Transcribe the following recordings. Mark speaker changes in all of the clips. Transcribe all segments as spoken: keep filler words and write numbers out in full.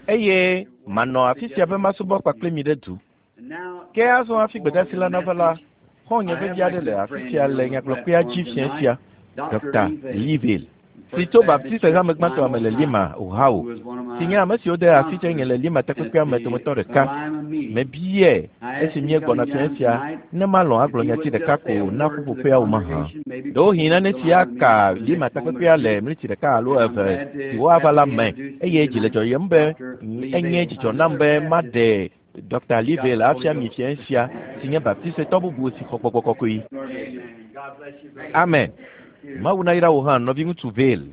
Speaker 1: eye mano afisia be masubo kpakple mi de du ke azo afi gbeda sila na vala honye be dia de le afisia le nyaklo kwa jifia Doctor Liville Sito baptiste ga megmanto amele lima uhau tinya mesi ode afisia ngele lima takwa meto de ka me bie esi mie gona fiancia ne malo aglo nyati de ka ko na kupu pe au maha do hina ne tia ka lima takwa le mriti de ka alo eve ti wa vala me eye jile jo yembe enye ji jo nambe made Doctor Liville afia mi fiancia tinya baptiste tobu busi kokokoko yi amen Mauna ira wuhan no vingu tuvel.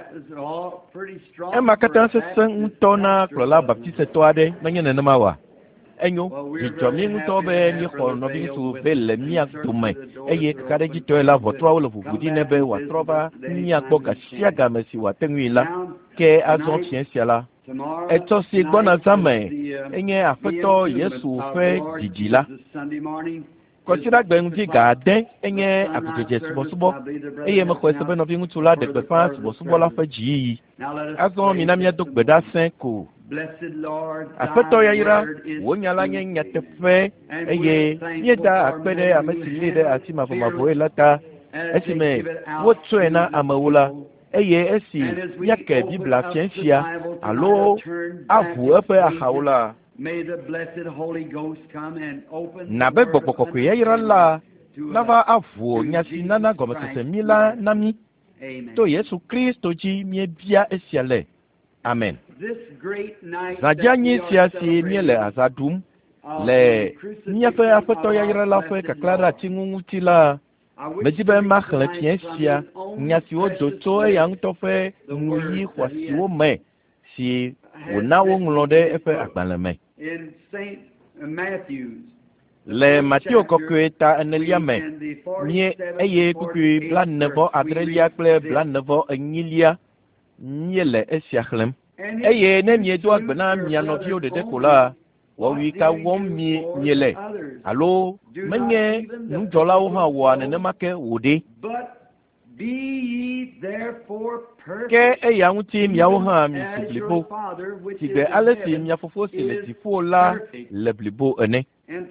Speaker 1: Emma katanse sen utona klola baptiste toade nanye ne mawa. Enyo jijomi ngutobe ni ko no vingu tuvel mi aktume. Eye kare jito la votro wala vugudi nebe wa trova ni akboka siaga mesi wa tenwila ke azon ciencia la. Eto si gbona zame enye afeto Yesu fe dijila. Kosira gbengi gade enye akujeje subo subo eye mako sebe no vingu tula de befa subo subo la fa ji azon minamia dok beda cinco afeto ya ira wonyala nyanya tefe eye yeda akpede amesili de atima foma voelata esime wotsoena amawula eye esi yake bibla fiancia alo avu efe ahawula
Speaker 2: May the blessed Holy Ghost come and open
Speaker 1: na be gbogbo ko ye yirala na va avu nyasi nana gome se mila nami to Yesu Kristo ji mie bia esiale amen zaja nyi siasi miele azadum le nyafe afeto ya yirala fe ka klara tingunguti la mejibe makhle tiesia nyasi o doto e yang to fe nuyi kwasi o me si wona wo nglode efe agbaleme
Speaker 2: in Saint Matthew's
Speaker 1: le Matthew kokweta aneliame nie eye kuku plan nevo adrelia kle plan nevo enyilia niele esiachlem eye ne mie do agbena mia no vio de dekola wo wi ka won mi niele allo menye njola wo ha wo ne make wode
Speaker 2: be ye therefore
Speaker 1: ke eya nguti miawo ha mi siblibo tigbe alesi miafofo seleti fola leblibo ene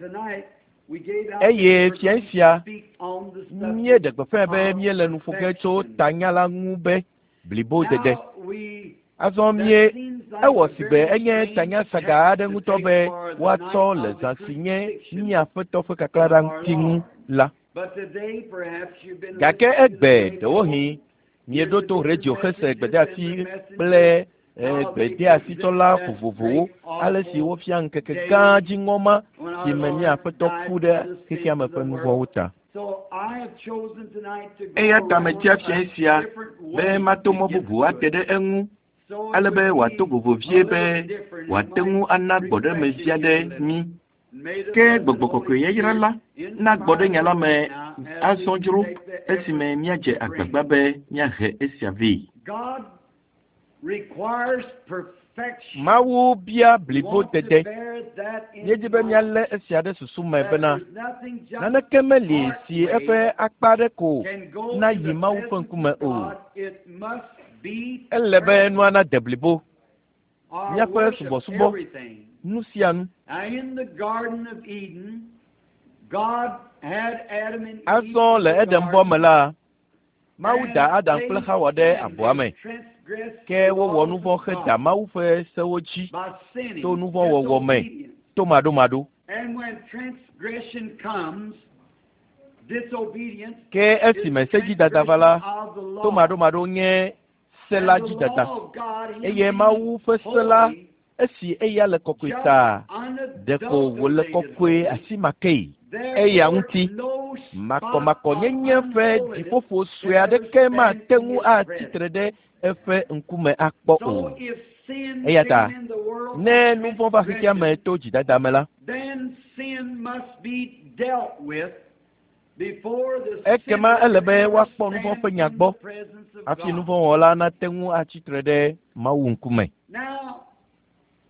Speaker 1: eye fiancia mie de gbefe be mie le nu fogeto tanyala ngube blibo dede azon mie ewo sigbe enye tanya saga de ngutobe wato le zansinye ni afeto fe kaklara ntingu la gake egbe dewohi miedo to radio khese gbede asi ple gbede asi tola vovovo ale si wo fia nkeke ga jingoma si memi afeto kude kiki amefe nuvo wuta eya tametia fiancia be matomo bubu atede engu ale be wato vovovie be watengu ana gbode mezia de mi ke gbogbo koko ye yirala na gbode nyala me asonjuru esime miaje agbagba be nyahe esiavi
Speaker 2: God requires perfection.
Speaker 1: Mawu bia blibo dede yejibe miale esiade susume bena nana kemeli si efe akpare ko na yimawu fankume o elebe nuana deblibo nyafe subo subo nusianu
Speaker 2: in the Garden of Eden, God had Adam and Eve.
Speaker 1: Aso le Eden bomela Mawu da Adam kple Hawa de aboame ke wo wo nuvo kheta Mawu fe sewochi to nuvo wo wo me to madu madu
Speaker 2: and when transgression comes disobedience
Speaker 1: ke esi meseji dadavala to madu madu nye sela ji dada eye Mawu fe sela esi eya le kokwita deko wole kokwe asimake eya nti mako mako nyenye fe difofo swea de kema tengu a titrede efe nkume akpo o eya ta ne nuvo ba hikia me to jidada mela
Speaker 2: then sin must be dealt with before the
Speaker 1: ekema elebe wakpo nuvo fe nyagbo afi nuvo wala na tengu a titrede mawu nkume.
Speaker 2: Now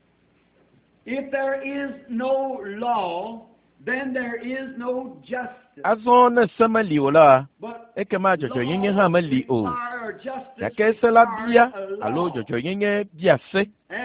Speaker 2: if there is no law, then there is no justice.
Speaker 1: azɔ ne se meli o la ekema dzɔdzɔnyenye hã meli o gake se la bia alo dzɔdzɔnyenye bia se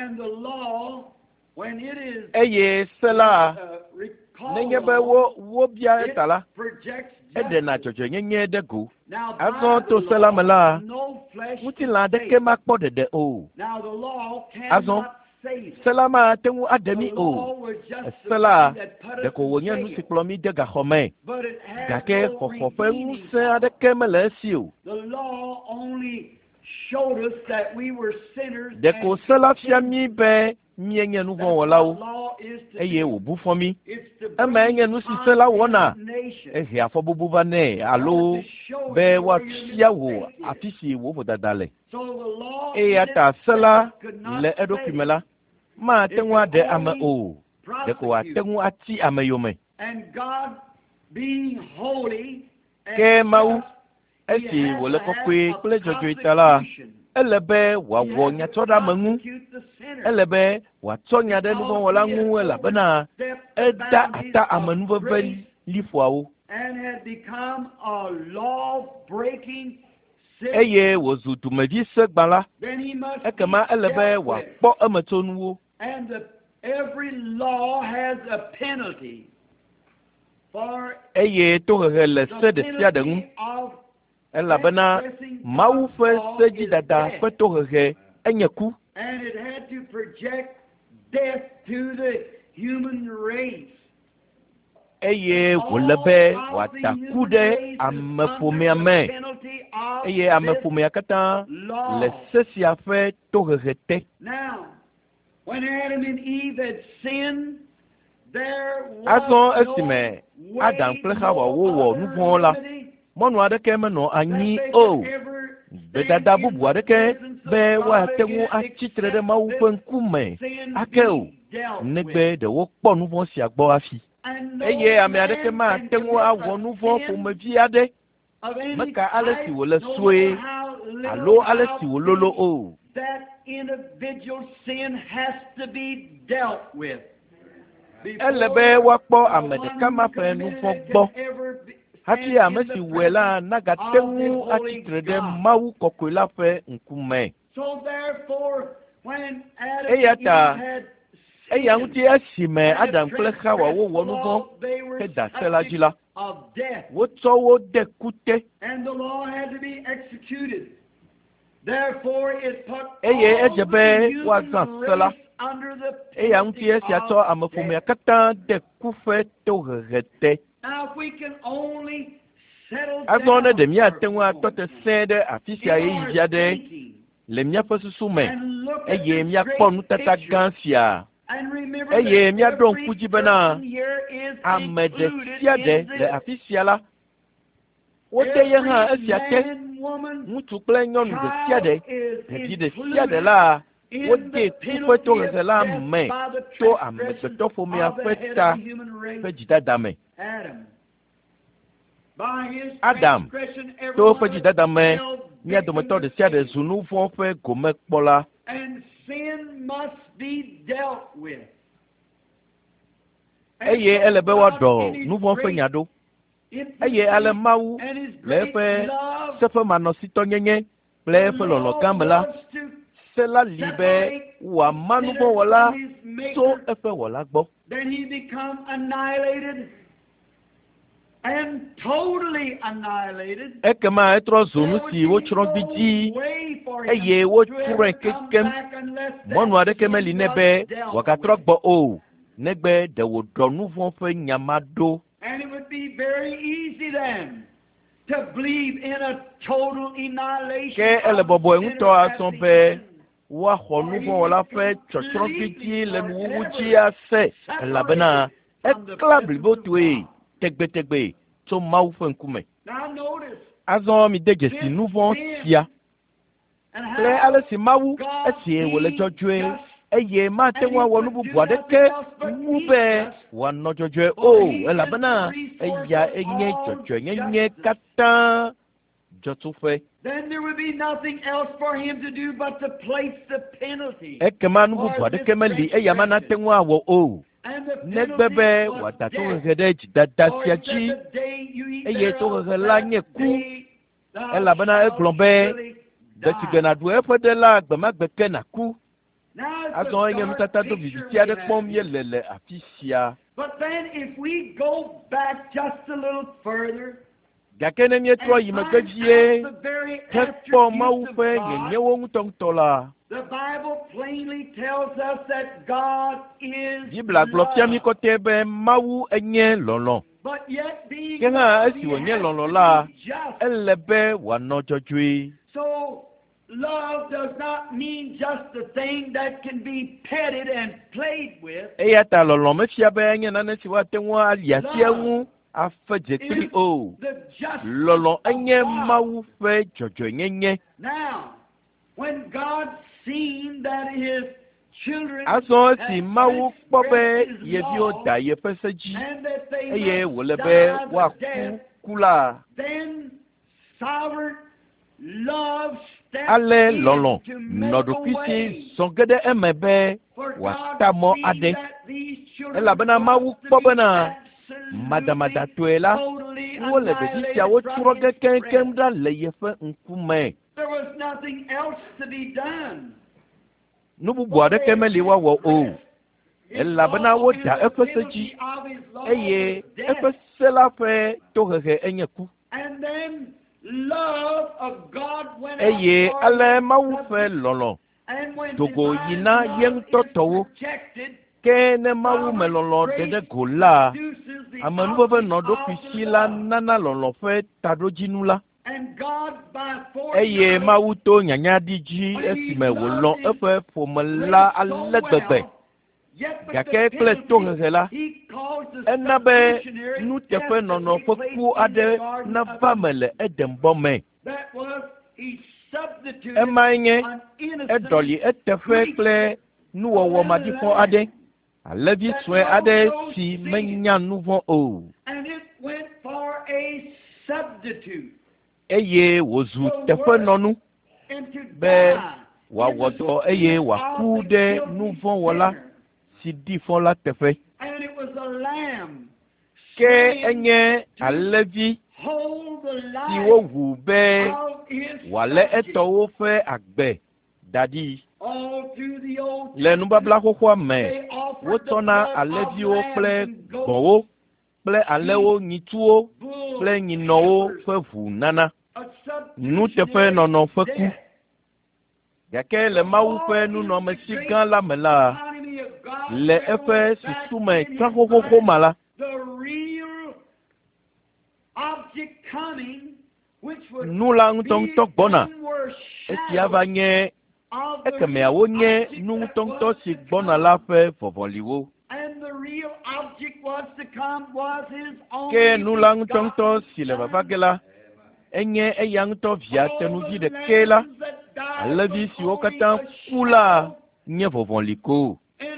Speaker 1: eye se la nenye be wo wo bia eta la eɖena dzɔdzɔnyenye ɖe go azɔ to se la me la ŋutilã aɖeke makpɔ ɖeɖe o azɔ se la mate ŋu aɖe mí o se la ɖeko wònye nu si kplɔ mí de gaxɔ me gake xɔxɔ ƒe ŋusẽ aɖeke mele esi o ɖeko se la fia mí be míenye nu vɔ̃ wɔlawo eye wòbu fɔ mí eme enye nu si se la wɔna ehe afɔbubu va nɛ alo be woafia wò afi si wò vodada le eya ta se la le eɖokui me la mate ŋu aɖe ame o ɖeko wòate ŋu ati ame yome ke Mawu esi wòle kɔkɔe kple dzɔdzɔe ta la ele be wòawɔ nyatsɔɖeame ŋu ele be wòatsɔ nya ɖe nuvɔwɔla ŋu elabena eda ata ame nuveve liƒoawo eye wòzu dumevi segbala ekema ele be wòakpɔ emetsonuwo eye tohehe le se ɖe sia ɖe ŋu elabena Mawu ƒe sedzidada ƒe tohehe enye ku eye wòle be wòada ku ɖe ameƒomea me eye ameƒomea katã le se sia ƒe tohehe te. Azɔ esime Adam kple Hawa wowɔ nu vɔ̃ la mɔnu aɖeke menɔ anyi o gbedada bubu aɖeke be woate ŋu atsitre ɖe Mawu ƒe ŋkume ake o negbe ɖe wokpɔ nu vɔ̃ sia gbɔ afi eye ame aɖeke mate ŋu awɔ nu vɔ̃ ƒomevi aɖe meka ale si wòle sue alo ale si wòlolo o. Ele be woakpɔ ame ɖeka ma ƒe nu vɔ̃ gbɔ hafi ame si wɔe la nagate ŋu atsitre ɖe Mawu kɔkɔe la ƒe ŋkume. Eya ta eya ŋuti esime Adam kple Hawa wowɔ nu vɔ̃ heda se la dzi la wotsɔ wo de kute eye edze be woazã se la eya ŋuti esia tsɔ ame ƒomea katã de ku ƒe tohehe te. Azɔ ne ɖe míate ŋu atɔ te sẽe ɖe afi sia ɣeyiɣi aɖe le míaƒe susu me eye míakpɔ nutata gã sia eye míaɖo ŋku dzi bena ame ɖe sia ɖe le afi sia la wode ye hã esia te ŋutsu kple nyɔnu ɖe sia ɖe ɖevi ɖe sia ɖe la wode ku ƒe tohehe la me tso amegbetɔ ƒomea ƒe ta ƒe dzidada me. Adam to ƒe dzidada me mía dometɔ ɖe sia ɖe zu nu vɔ̃ ƒe gomekpɔla eye ele be woaɖɔ nu vɔ̃ ƒe nya ɖo eye ale Mawu le eƒe seƒemanɔsitɔnyenye kple eƒe lɔlɔ gã me la se la li be wòama nu vɔ̃ wɔla tso eƒe wɔla gbɔ. Ekema etrɔ zu nu si wotsrɔ̃ gbidzi eye wotsrɔ̃e kekem mɔnu aɖeke meli ne be wòagatrɔ gbɔ o negbe ɖe wòɖɔ nu vɔ̃ ƒe nyama ɖo. Ke ele bɔbɔe ŋutɔ azɔ be woaxɔ nu vɔ̃ wɔla ƒe tsɔtsrɔ̃ gbidzi le nuwuwu dzi ase elabena ekla blibo toe tegbetegbe tso Mawu ƒe ŋkume. Azɔ mi de dzesi nu vɔ̃ sia kple ale si Mawu esie wòle dzɔdzɔe eye mate ŋu awɔ nu bubu aɖeke wu be wòanɔ dzɔdzɔe o elabena eya enye dzɔdzɔenyenye katã dzɔtsuƒe. Ekema nu bubu aɖeke meli eya manate ŋu awɔ o negbe be wada to hehe ɖe dzidada sia dzi eye to hehe la nye ku elabena egblɔ be ɖetugbe naɖu eƒe ɖe la gbemagbe ke naku. Azɔ enye nutata do viviti aɖe kpɔm yele le afi sia.
Speaker 2: But then if we go back just a little further,
Speaker 1: gake ne míetrɔ yi megbe vie hekpɔ Mawu ƒe nyenyewo ŋutɔŋutɔ la,
Speaker 2: the Bible plainly tells us that God is
Speaker 1: Bibla gblɔ fia mí kɔtɛe be Mawu enye lɔlɔ.
Speaker 2: But yet being
Speaker 1: Ke hã esi wònye lɔlɔ la,
Speaker 2: just.
Speaker 1: ele be wòanɔ dzɔdzɔe.
Speaker 2: So love does not mean just a thing that can be petted and played with.
Speaker 1: Eya ta lɔlɔ mefia be enye nane si woate ŋu ali asi eŋu afe dze kpli o.
Speaker 2: The just
Speaker 1: Lɔlɔ enye
Speaker 2: of God.
Speaker 1: Mawu ƒe dzɔdzɔenyenye.
Speaker 2: Now, when God seen that his children
Speaker 1: Azɔ
Speaker 2: had
Speaker 1: esi Mawu kpɔ be
Speaker 2: transgressed his
Speaker 1: yeviwo
Speaker 2: law,
Speaker 1: da yeƒe se dzi
Speaker 2: and that they
Speaker 1: eye
Speaker 2: must
Speaker 1: wòle
Speaker 2: die
Speaker 1: be
Speaker 2: the
Speaker 1: woaku
Speaker 2: death,
Speaker 1: ku la,
Speaker 2: then sovereign love stepped
Speaker 1: ale
Speaker 2: in
Speaker 1: lɔlɔ
Speaker 2: to make
Speaker 1: nɔ
Speaker 2: a
Speaker 1: ɖokui
Speaker 2: way
Speaker 1: si zɔ ge ɖe eme be
Speaker 2: for God
Speaker 1: wòata mɔ
Speaker 2: see
Speaker 1: aɖe.
Speaker 2: that these children
Speaker 1: Elabena
Speaker 2: were
Speaker 1: Mawu
Speaker 2: to
Speaker 1: kpɔ
Speaker 2: be
Speaker 1: bena
Speaker 2: absolutely,
Speaker 1: madamadatoe la,
Speaker 2: totally
Speaker 1: wole ɖevi
Speaker 2: annihilated
Speaker 1: siawo
Speaker 2: from
Speaker 1: trɔ ge
Speaker 2: his
Speaker 1: keŋkeŋ
Speaker 2: presence.
Speaker 1: ɖa le yeƒe ŋkume.
Speaker 2: There was nothing else to be done.
Speaker 1: Nu bubu aɖeke meli woawɔ o. Elabena woda eƒe se dzi eye eƒe se la ƒe tohehe enye ku.
Speaker 2: And then love of God went
Speaker 1: Eye
Speaker 2: out
Speaker 1: ale
Speaker 2: for
Speaker 1: Mawu
Speaker 2: the
Speaker 1: ƒe lɔlɔ
Speaker 2: and when
Speaker 1: dogo
Speaker 2: divine
Speaker 1: yina
Speaker 2: love
Speaker 1: ye ŋutɔ
Speaker 2: is
Speaker 1: tɔwo.
Speaker 2: rejected,
Speaker 1: Ke ne Mawu me lɔlɔ ɖe ɖe go la,
Speaker 2: produces the
Speaker 1: amenuveve
Speaker 2: object
Speaker 1: nɔ ɖokui
Speaker 2: of
Speaker 1: si
Speaker 2: the
Speaker 1: la
Speaker 2: love.
Speaker 1: nana lɔlɔ ƒe taɖodzinu la.
Speaker 2: And God by force
Speaker 1: Eye
Speaker 2: of
Speaker 1: Mawu to nyanyaɖi dzi esime wòlɔ eƒe ƒome la ale gbegbe.
Speaker 2: Yet with
Speaker 1: Gake
Speaker 2: the
Speaker 1: kple
Speaker 2: penalty,
Speaker 1: tohehe la,
Speaker 2: he caused the
Speaker 1: ena be
Speaker 2: substitutionary
Speaker 1: nuteƒe
Speaker 2: death
Speaker 1: nɔnɔ
Speaker 2: to
Speaker 1: ƒe
Speaker 2: take
Speaker 1: ku
Speaker 2: place in the
Speaker 1: aɖe
Speaker 2: Garden
Speaker 1: nava
Speaker 2: of
Speaker 1: me le Edenbɔ me.
Speaker 2: That was, he substituted
Speaker 1: Emae nye
Speaker 2: an innocent
Speaker 1: eɖɔli eteƒe kple nuwɔwɔ maɖifɔ aɖe, alevi sue aɖe si menya nu vɔ̃ o.
Speaker 2: and it went for a substitute
Speaker 1: Eye wòzu teƒe nɔnu
Speaker 2: into
Speaker 1: be
Speaker 2: die
Speaker 1: wòawɔ
Speaker 2: in the
Speaker 1: dɔ eye
Speaker 2: stead
Speaker 1: wòaku
Speaker 2: of the
Speaker 1: ɖe
Speaker 2: guilty
Speaker 1: nu vɔ̃ wɔla
Speaker 2: sinner.
Speaker 1: si ɖi fɔ la teƒe.
Speaker 2: And it was a lamb
Speaker 1: Ke
Speaker 2: slain
Speaker 1: enye
Speaker 2: to
Speaker 1: alevi
Speaker 2: hold the
Speaker 1: si
Speaker 2: life
Speaker 1: wowu be
Speaker 2: of his
Speaker 1: wòalé
Speaker 2: subject.
Speaker 1: etɔwo ƒe agbe da ɖi.
Speaker 2: All through the Old
Speaker 1: Le nubabla xoxoa me,
Speaker 2: they offered the
Speaker 1: wotsɔna
Speaker 2: blood of
Speaker 1: aleviwo
Speaker 2: lambs
Speaker 1: kple
Speaker 2: and goats,
Speaker 1: gbɔ̃wo kple alẽwo, nyitsuwo
Speaker 2: bulls,
Speaker 1: kple nyinɔwo ƒe ʋu nana.
Speaker 2: a
Speaker 1: Nuteƒe nɔnɔ ƒe ku.
Speaker 2: death.
Speaker 1: Gake le Mawu ƒe nunɔmesi gã la me la,
Speaker 2: Economy of God
Speaker 1: le eƒe susu me tsã xoxoxo ma la,
Speaker 2: the real object coming, which would
Speaker 1: nu la
Speaker 2: be
Speaker 1: ŋutɔŋutɔ gbɔna.
Speaker 2: and were
Speaker 1: Esia va nye
Speaker 2: of the
Speaker 1: ekemeawo
Speaker 2: real
Speaker 1: nye
Speaker 2: object
Speaker 1: nu
Speaker 2: that
Speaker 1: ŋutɔŋutɔ
Speaker 2: was
Speaker 1: si
Speaker 2: to
Speaker 1: gbɔna
Speaker 2: come.
Speaker 1: la ƒe vɔvɔliwo.
Speaker 2: And the real object was to come was his own
Speaker 1: Ke nu la ŋutɔŋutɔ si le vava ge la, enye eya ŋutɔ via tenuvi ɖeke la. Alevi siwo katã ku la nye vɔvɔli ko.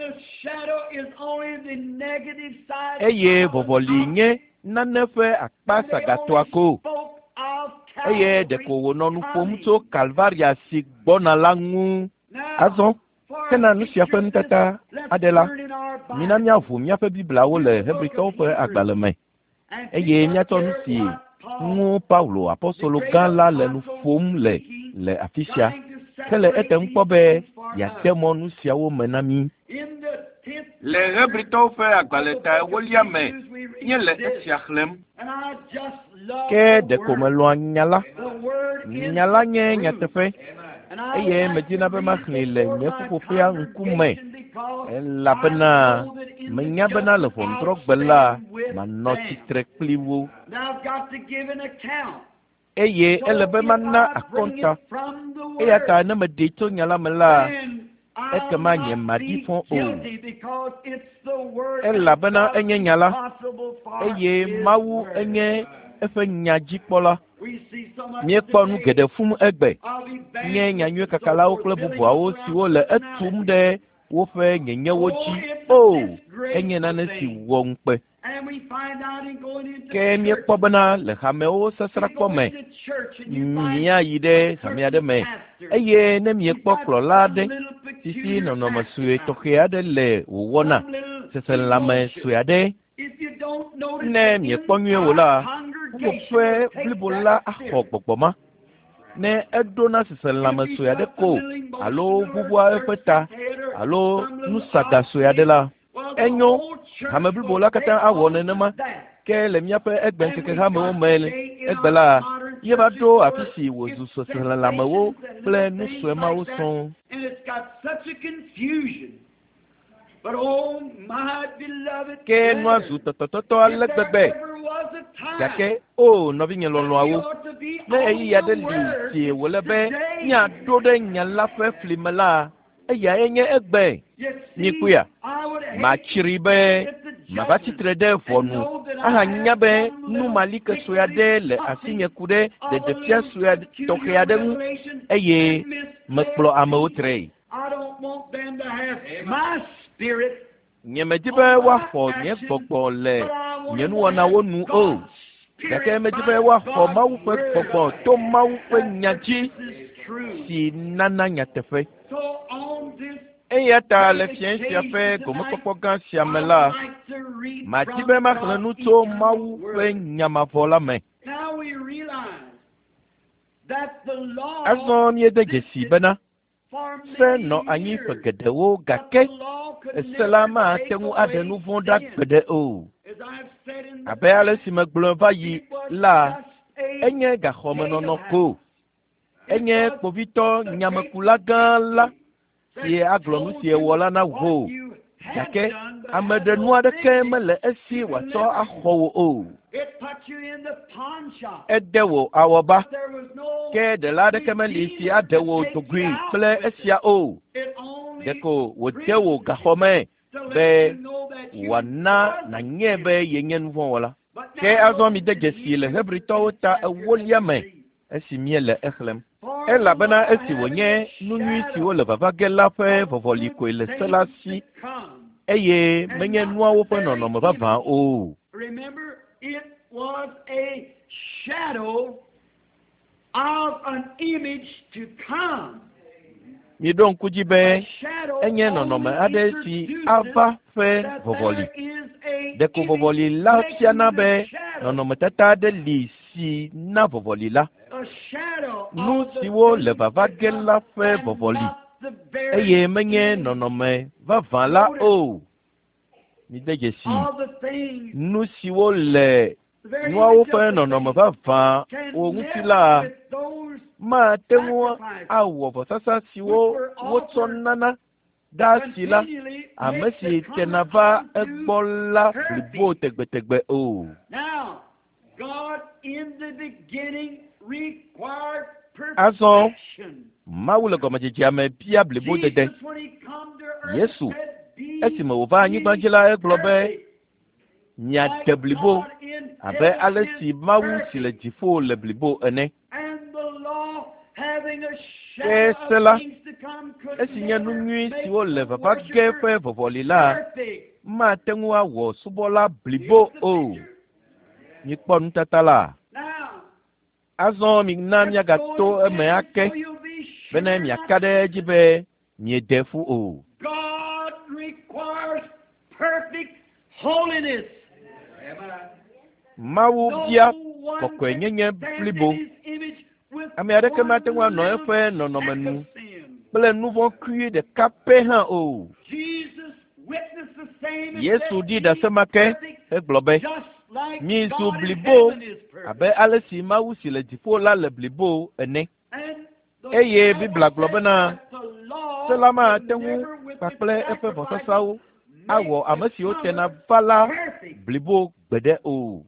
Speaker 1: Eye vɔvɔli nye nane ƒe akpa sagatoa ko. Eye ɖeko wònɔ nu ƒom tso Kalvaria si gbɔna la ŋu. Azɔ, hena nu sia ƒe nutata aɖe la, mina míaʋu míaƒe Biblawo le Hebritɔwo ƒe agbalẽ me. Eye míatsɔ nu si ŋu Paulo apɔstolo gã la le nu ƒom le le afi sia. Ke le etem kpɔ be yeade mɔ nu siawo me na mí. Le Hebritɔwo ƒe agbalẽ ta ewolia me, nye le esia xlẽm. Ke ɖeko melɔ̃a nya la. Nya la nye nyateƒe. Eye medina be maxlẽ le nye ƒuƒoƒea ŋkume. Elabena menya bena le ʋɔnudrɔ̃gbe la, manɔ tsitre kpli wo. Eye ele be mana akɔnta. Eya ta ne meɖe tso nya la me la, ekema nye maɖi fɔ o. Elabena enye nya la. Eye Mawu enye eƒe nya dzikpɔla. Míekpɔ nu geɖe fum egbe. Nye nyanyuie kakalawo kple bubuawo siwo le etum ɖe woƒe nyenyewo dzi. O, enye nane si wɔ ŋukpe. Ke míekpɔ bena le hamewo sesra kpɔ me, míayi ɖe hame aɖe me, eye ne míekpɔ kplɔla aɖe sisi nɔnɔme sue tɔxɛ aɖe le wòwɔna, sese lãme sue aɖe ne miekpɔ nyuie wò la woƒe blibo la axɔ gbɔgbɔ ma ne eɖona sese lãme sue aɖe ko alo ʋuʋua eƒe ta alo nusaga sue aɖe la enyo ame blibo la katã awɔ nenema ke le míaƒe egbe ŋkeke hamewo me egbe la yeva ɖo afi si wòzu sese lãmewo kple nu sue mawo sɔŋ. Ke nua zu tɔtɔtɔtɔ ale gbegbe gake o nɔvinye lɔlɔawo ne eyi ya ɖe li si wòle be míaɖo ɖe nya la ƒe fli me la eyae nye egbe nyikuia matsiri be mava tsitre ɖe ʋɔnu aha nya be numalike sue aɖe le asinye ku ɖe ɖeɖefia sue tɔxɛ aɖe ŋu eye mekplɔ amewo tre. Nye medi be woaxɔ nye gbɔgbɔ le nye nuwɔnawo nu o gake medi be woaxɔ Mawu ƒe gbɔgbɔ to Mawu ƒe nya dzi si nana nyateƒe. Eya ta le fia sia ƒe gomekpɔkpɔ gã sia me la madi be maxlẽ nu tso Mawu ƒe nyamavɔ la me. Azɔ miede dzesi bena se nɔ anyi ƒe geɖewo gake ese la mate ŋu aɖe nu vɔ̃ ɖa gbeɖe o. Abe ale si megblɔ va yi la enye gaxɔmenɔnɔ ko. Enye kpovitɔ nyamekula gã la si agblɔ nu si ewɔ la na wò gake ame ɖe nu aɖeke mele esi wòatsɔ axɔ wò o. Ede wò awɔba ke ɖela aɖeke meli si aɖe wò dogui kple esia o. Ɖeko wòde wò gaxɔme be wòana nànye be yenye nu vɔ̃ wɔla. Ke azɔ mi de dzesi le Hebritɔwo ta ewolia me esi miele exlẽm. Elabena esi wònye nu nyui siwo le vava ge la ƒe vɔvɔli koe le se la si eye menye nuawo ƒe nɔnɔme vavã o. Miɖo ŋku dzi be enye nɔnɔme aɖe si ava ƒe vɔvɔli. Ɖeko vɔvɔli la fiana be nɔnɔmetata aɖe li si na vɔvɔli la. Nu siwo le vava ge la ƒe vɔvɔli eye menye nɔnɔme vavã la o. Mide dzesi nu siwo le nuawo ƒe nɔnɔme vavã wo ŋuti la mate ŋu awɔ vɔsasa siwo wotsɔ nana ɖa si la ame si tena va egbɔ la blibo tegbetegbe o. Azɔ Mawu le gɔmedzedzea me bia blibo dede. Yesu esime wòva anyigba dzi la egblɔ be miade blibo abe ale si Mawu si le dziƒo le blibo ene. Ke se la esi nye nu nyui siwo le vava ge ƒe vɔvɔli la mate ŋu awɔ subɔla blibo o. Mikpɔ nutata la. Azɔ mina miagato eme ake bena miaka ɖe edzi be miede fu o. Mawu bia kɔkɔe nyenye blibo. Ame aɖeke mate ŋu anɔ eƒe nɔnɔme nu kple nu vɔ̃ kui ɖeka pɛ hã o. Yesu ɖi ɖasema ke egblɔ be mizu blibo abe ale si Mawu si le dziƒo la le blibo ene. Eye Biblia gblɔ bena se la mate ŋu kpakple eƒe vɔsasawo awɔ ame siwo tena va la blibo gbeɖe o.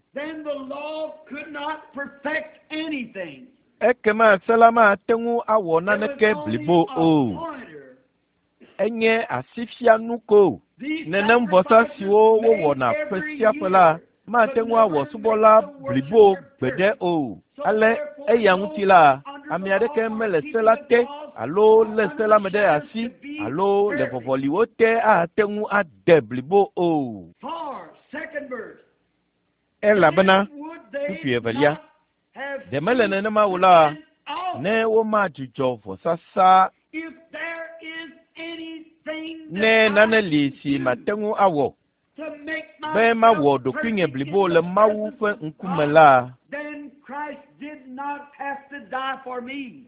Speaker 1: Ekema se la mate ŋu awɔ naneke blibo o. Enye asifianu ko. Nenem vɔsa siwo wowɔna ƒe sia ƒe la mate ŋu awɔ subɔla blibo gbeɖe o. Ale eya ŋuti la ame aɖeke mele se la te alo le se la me ɖe asi alo le vɔvɔliwo te ate ŋu ade blibo o. Elabena fifi evelia ɖe mele nenema o la ne womadzudzɔ vɔsasa ne nane li si mate ŋu awɔ be ma wo do kwinye blibo le mawu fe nkume la
Speaker 2: then Christ did not have to die for me.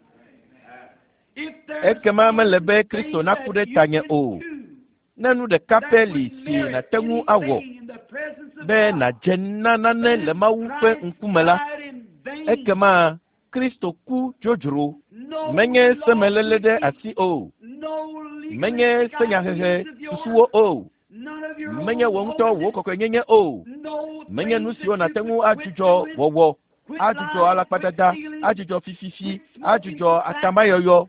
Speaker 2: If there's
Speaker 1: ekema me le be Kristo na kude tanye o nenu de kapeli si na tengu awo be na jenna na ne le mawu fe nkume la ekema Kristo ku jojoro menye semelele de asi o menye senya hehe suwo o menye wonto wo kokwe nyenye o menye nusio na tengu ajujo wowo ajujo alapatata ajujo fififi ajujo atamayoyo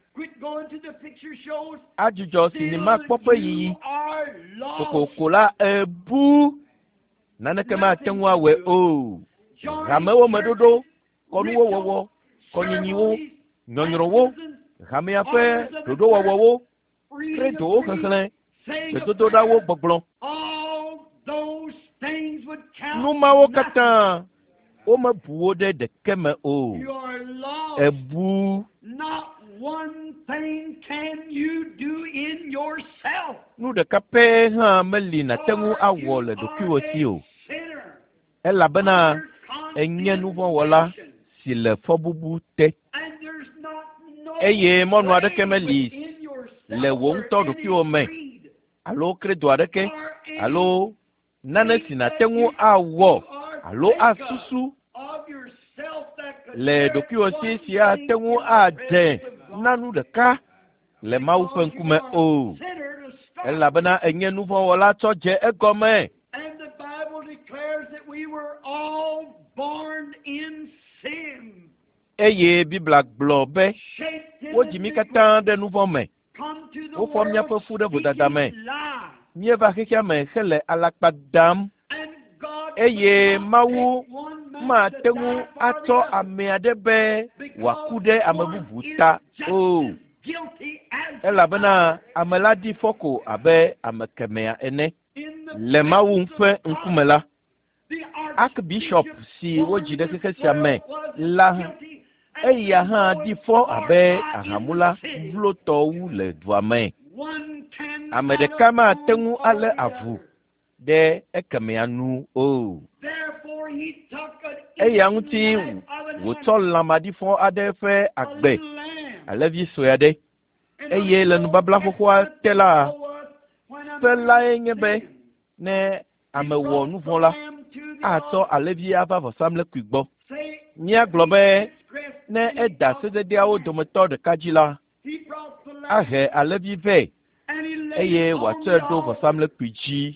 Speaker 1: ajujo sinima popo yi kokokola ebu nanekema tengu awe o ramewo medodo konuwo wowo konyinyiwo nyonyrowo ramea fe dodo wowo kredo kekele dodo dawo gbogblon numawo kata o ma buwo de de keme o ebu
Speaker 2: one thing can you do in yourself.
Speaker 1: Nu de kape ha meli na tengu awo le dokiwo si o ela bana enye nu bon wala si le fobubu te eye monu adeke meli le wo nto dokiwo me alo kredo adeke alo nane si na tengu awo alo asusu le dokiwo si si a tengu a de nanu de ka le mawu fe nkume o ela bana enye nu bon wala to je egome.
Speaker 2: And the Bible declares that we were all born in sin.
Speaker 1: Eye bibla globe wo jimi kata de nu bon me wo fo mia pe fu de bodada me mie va keke me hele alakpadam eye mawu ma tengu ato ame adebe wakude amebubuta o ela bana ameladi foko abe amekemea ene le mawu mfe nkumela archbishop si woji de keke si ame la eya ha di fo abe ahamula vloto wu le duame amede kama tengu ale avu de ekemea nu o eya nguti woto lamadi fo ade fe agbe alevi soyade eye le nu babla kokwa tela tela enyebe ne amewo nu fo la ato alevi ava vosamle kwigbo nya globe ne eda sedede awo dometo de kajila ahe alevi ve eye wato do vosamle kwiji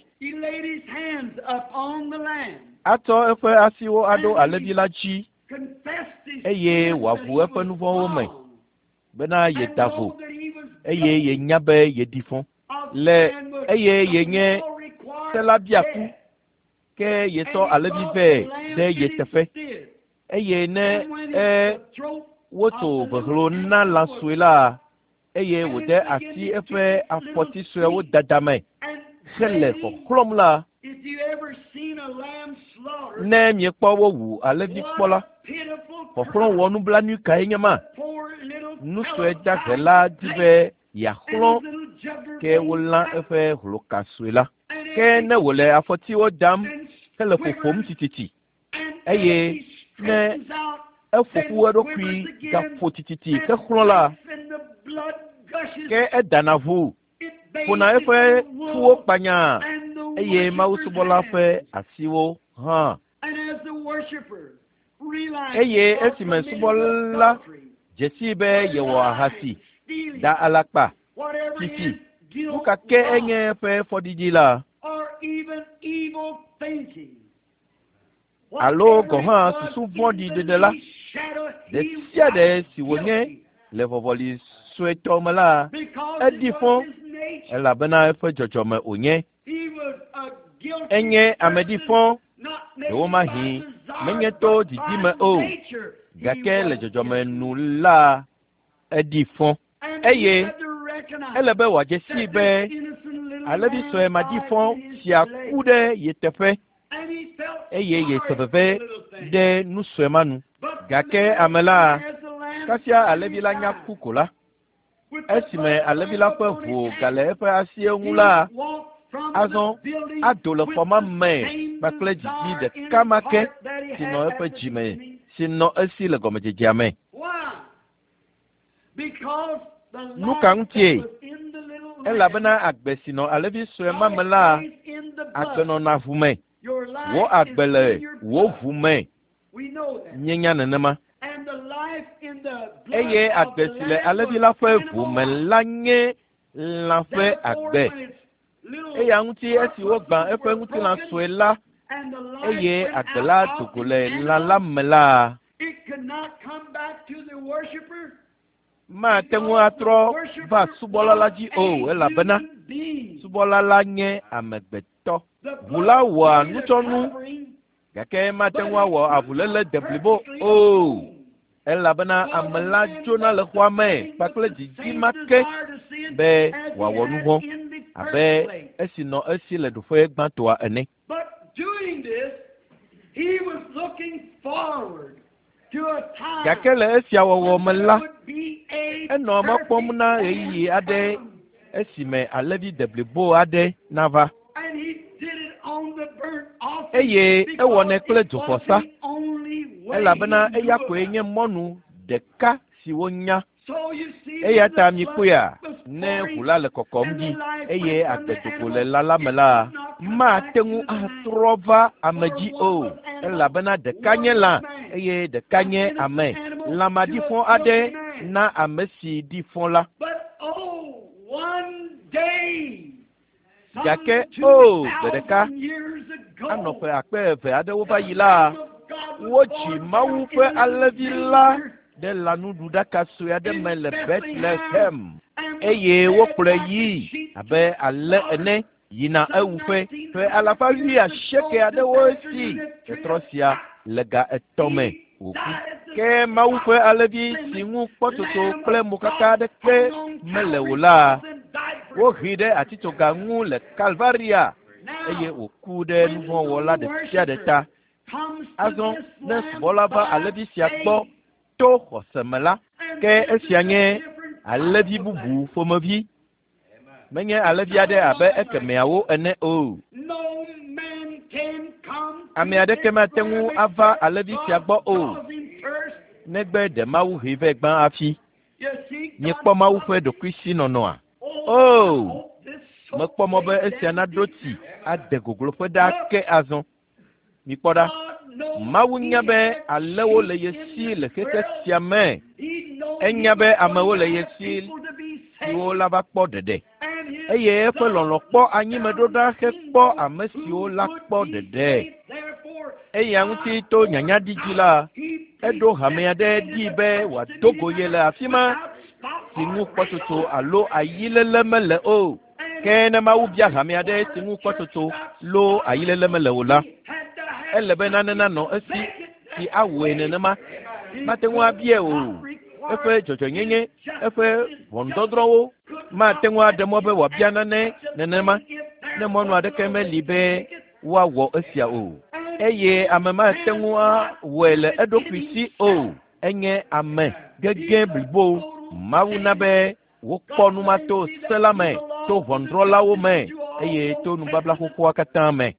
Speaker 1: ato efe asiwo ado alevi la ji eye wavu efe nu fo me bena ye davo eye ye nyabe ye difon le eye ye nye tela biaku ke ye to alevi ve de ye tefe eye ne e woto behlo na la suela eye wode asi efe afoti so wo dadame hele ko klom la ne mi po wo wu alevi pola ko klom wonu blanu ka enyama nu so eja gela dibe ya klom ke wola efe hlo ka suela ke ne wole afoti wo dam hele ko fom tititi eye ne efofu edo kwi ga fotititi ke klom la ke edanavu funa efe tuwo panya eye mausubola fe asiwo ha eye esime subola jesibe yewo ahasi da alakpa titi uka ke enye fe fodidila alo gohan susu bodi de la de sia de siwonye le vovoli sueto mala edifon ela bena efe jojome onye enye amedifon ewo mahi menye to didime o gake le jojome nula edifon eye elebe waje sibe alebi so e madifon si akude yetefe eye ye sebebe de nuswemanu gake amela kasia alebi la nyakukola esime alebi la pe vo gale efe asie ngula azɔ ado le xɔma me kpakple dzidzi ɖeka ma ke si nɔ eƒe dzime si nɔ esi le gɔmedzedzea me. Nu ka ŋutie? Elabena agbe si nɔ alevi sue ma me la, agbe nɔna ʋu me. Wò agbe le wò ʋu me. Nyenya nenema. Eye agbe si le alevi la ƒe ʋu me la nye lã ƒe agbe. Eya ŋuti esi wogbã eƒe ŋutilã sue la, eye agbe la dogo le lã la me la, mate ŋu atrɔ va subɔla la dzi o, elabena subɔla la nye amegbetɔ. Ʋu la wɔa nutsɔnu, gake mate ŋu awɔ avuléle de blibo o, elabena ame la dzona le xɔa me kpakple dzidzi ma ke be wòawɔ nu vɔ̃ abe esi nɔ esi le ɖoƒe gbãtɔa ene. Gake le esia wɔwɔ me la, enɔ mekpɔm na ɣeyiɣi aɖe esime alevi de blibo aɖe nava. Eye ewɔnɛ kple dzofɔsa, elabena eya koe nye mɔnu ɖeka si wonya. Eya ta mikpoea, ne ʋu la le kɔkɔm dzi, eye agbedogo le lã la me la, mate ŋu atrɔ va ame dzi o, elabena ɖeka nye lã, eye ɖeka nye ame. Lãmaɖifɔ aɖe na ame si ɖi fɔ la. Gake o, gbe ɖeka, anɔƒe akpe eve aɖewo va yi la, wotsi Mawu ƒe alevi la ɖe lãnuɖuɖaka sue aɖe me le Bethlehem, eye wokplɔe yi abe ale ene yina ewuƒe ƒe alafa ɣi asieke aɖewo si tetrɔ sia le ga etɔ̃ me wòku. Ke Mawu ƒe alevi si ŋu kpɔtsotso kple mokaka aɖeke mele o la, wohee ɖe atitsoga ŋu le Calvaria, eye wòku ɖe nu vɔ̃ wɔla ɖe sia ɖe ta. Azɔ ne subɔla va alevi sia gbɔ to xɔse me la, ke esia nye alevi bubu ƒomevi, menye alevi aɖe abe ekemeawo ene o. Ame aɖeke mate ŋu ava alevi sia gbɔ o, negbe ɖe Mawu hee vɛ gbã afi. Miekpɔ Mawu ƒe ɖokuisi nɔnɔa? O, mekpɔ mɔ be esia naɖo tsi ade gogloƒe ɖa ke azɔ. Mikpɔ ɖa, Mawu nya be alewo le ye si le xexe sia me. Enya be amewo le ye si siwo la va kpɔ ɖeɖe. Eye eƒe lɔlɔ̃ kpɔ anyimeɖoɖa hekpɔ ame siwo la kpɔ ɖeɖe. Eya ŋuti to nyanyaɖidzi la, eɖo hame aɖe ɖi be wòadogo ye le afi ma si ŋu kpɔtsotso alo ayiléle mele o. Ke ne Mawu bia hame aɖe si ŋu kpɔtsotso lo ayiléle mele o la, ele be nane nanɔ esi si awɔe nenema. Mate ŋu abie o. Eƒe dzɔdzɔnyenye, eƒe ʋɔnudɔdrɔ̃wo mate ŋu aɖe mɔ be wòabia nane nenema, ne mɔnu aɖeke meli be woawɔ esia o. Eye ame mate ŋu awɔe le eɖokui si o. Enye ame gege blibo. Mawu na be wokpɔ numa to se la me, to ʋɔnudrɔ̃lawo me, eye to nubabla xoxoa katã me.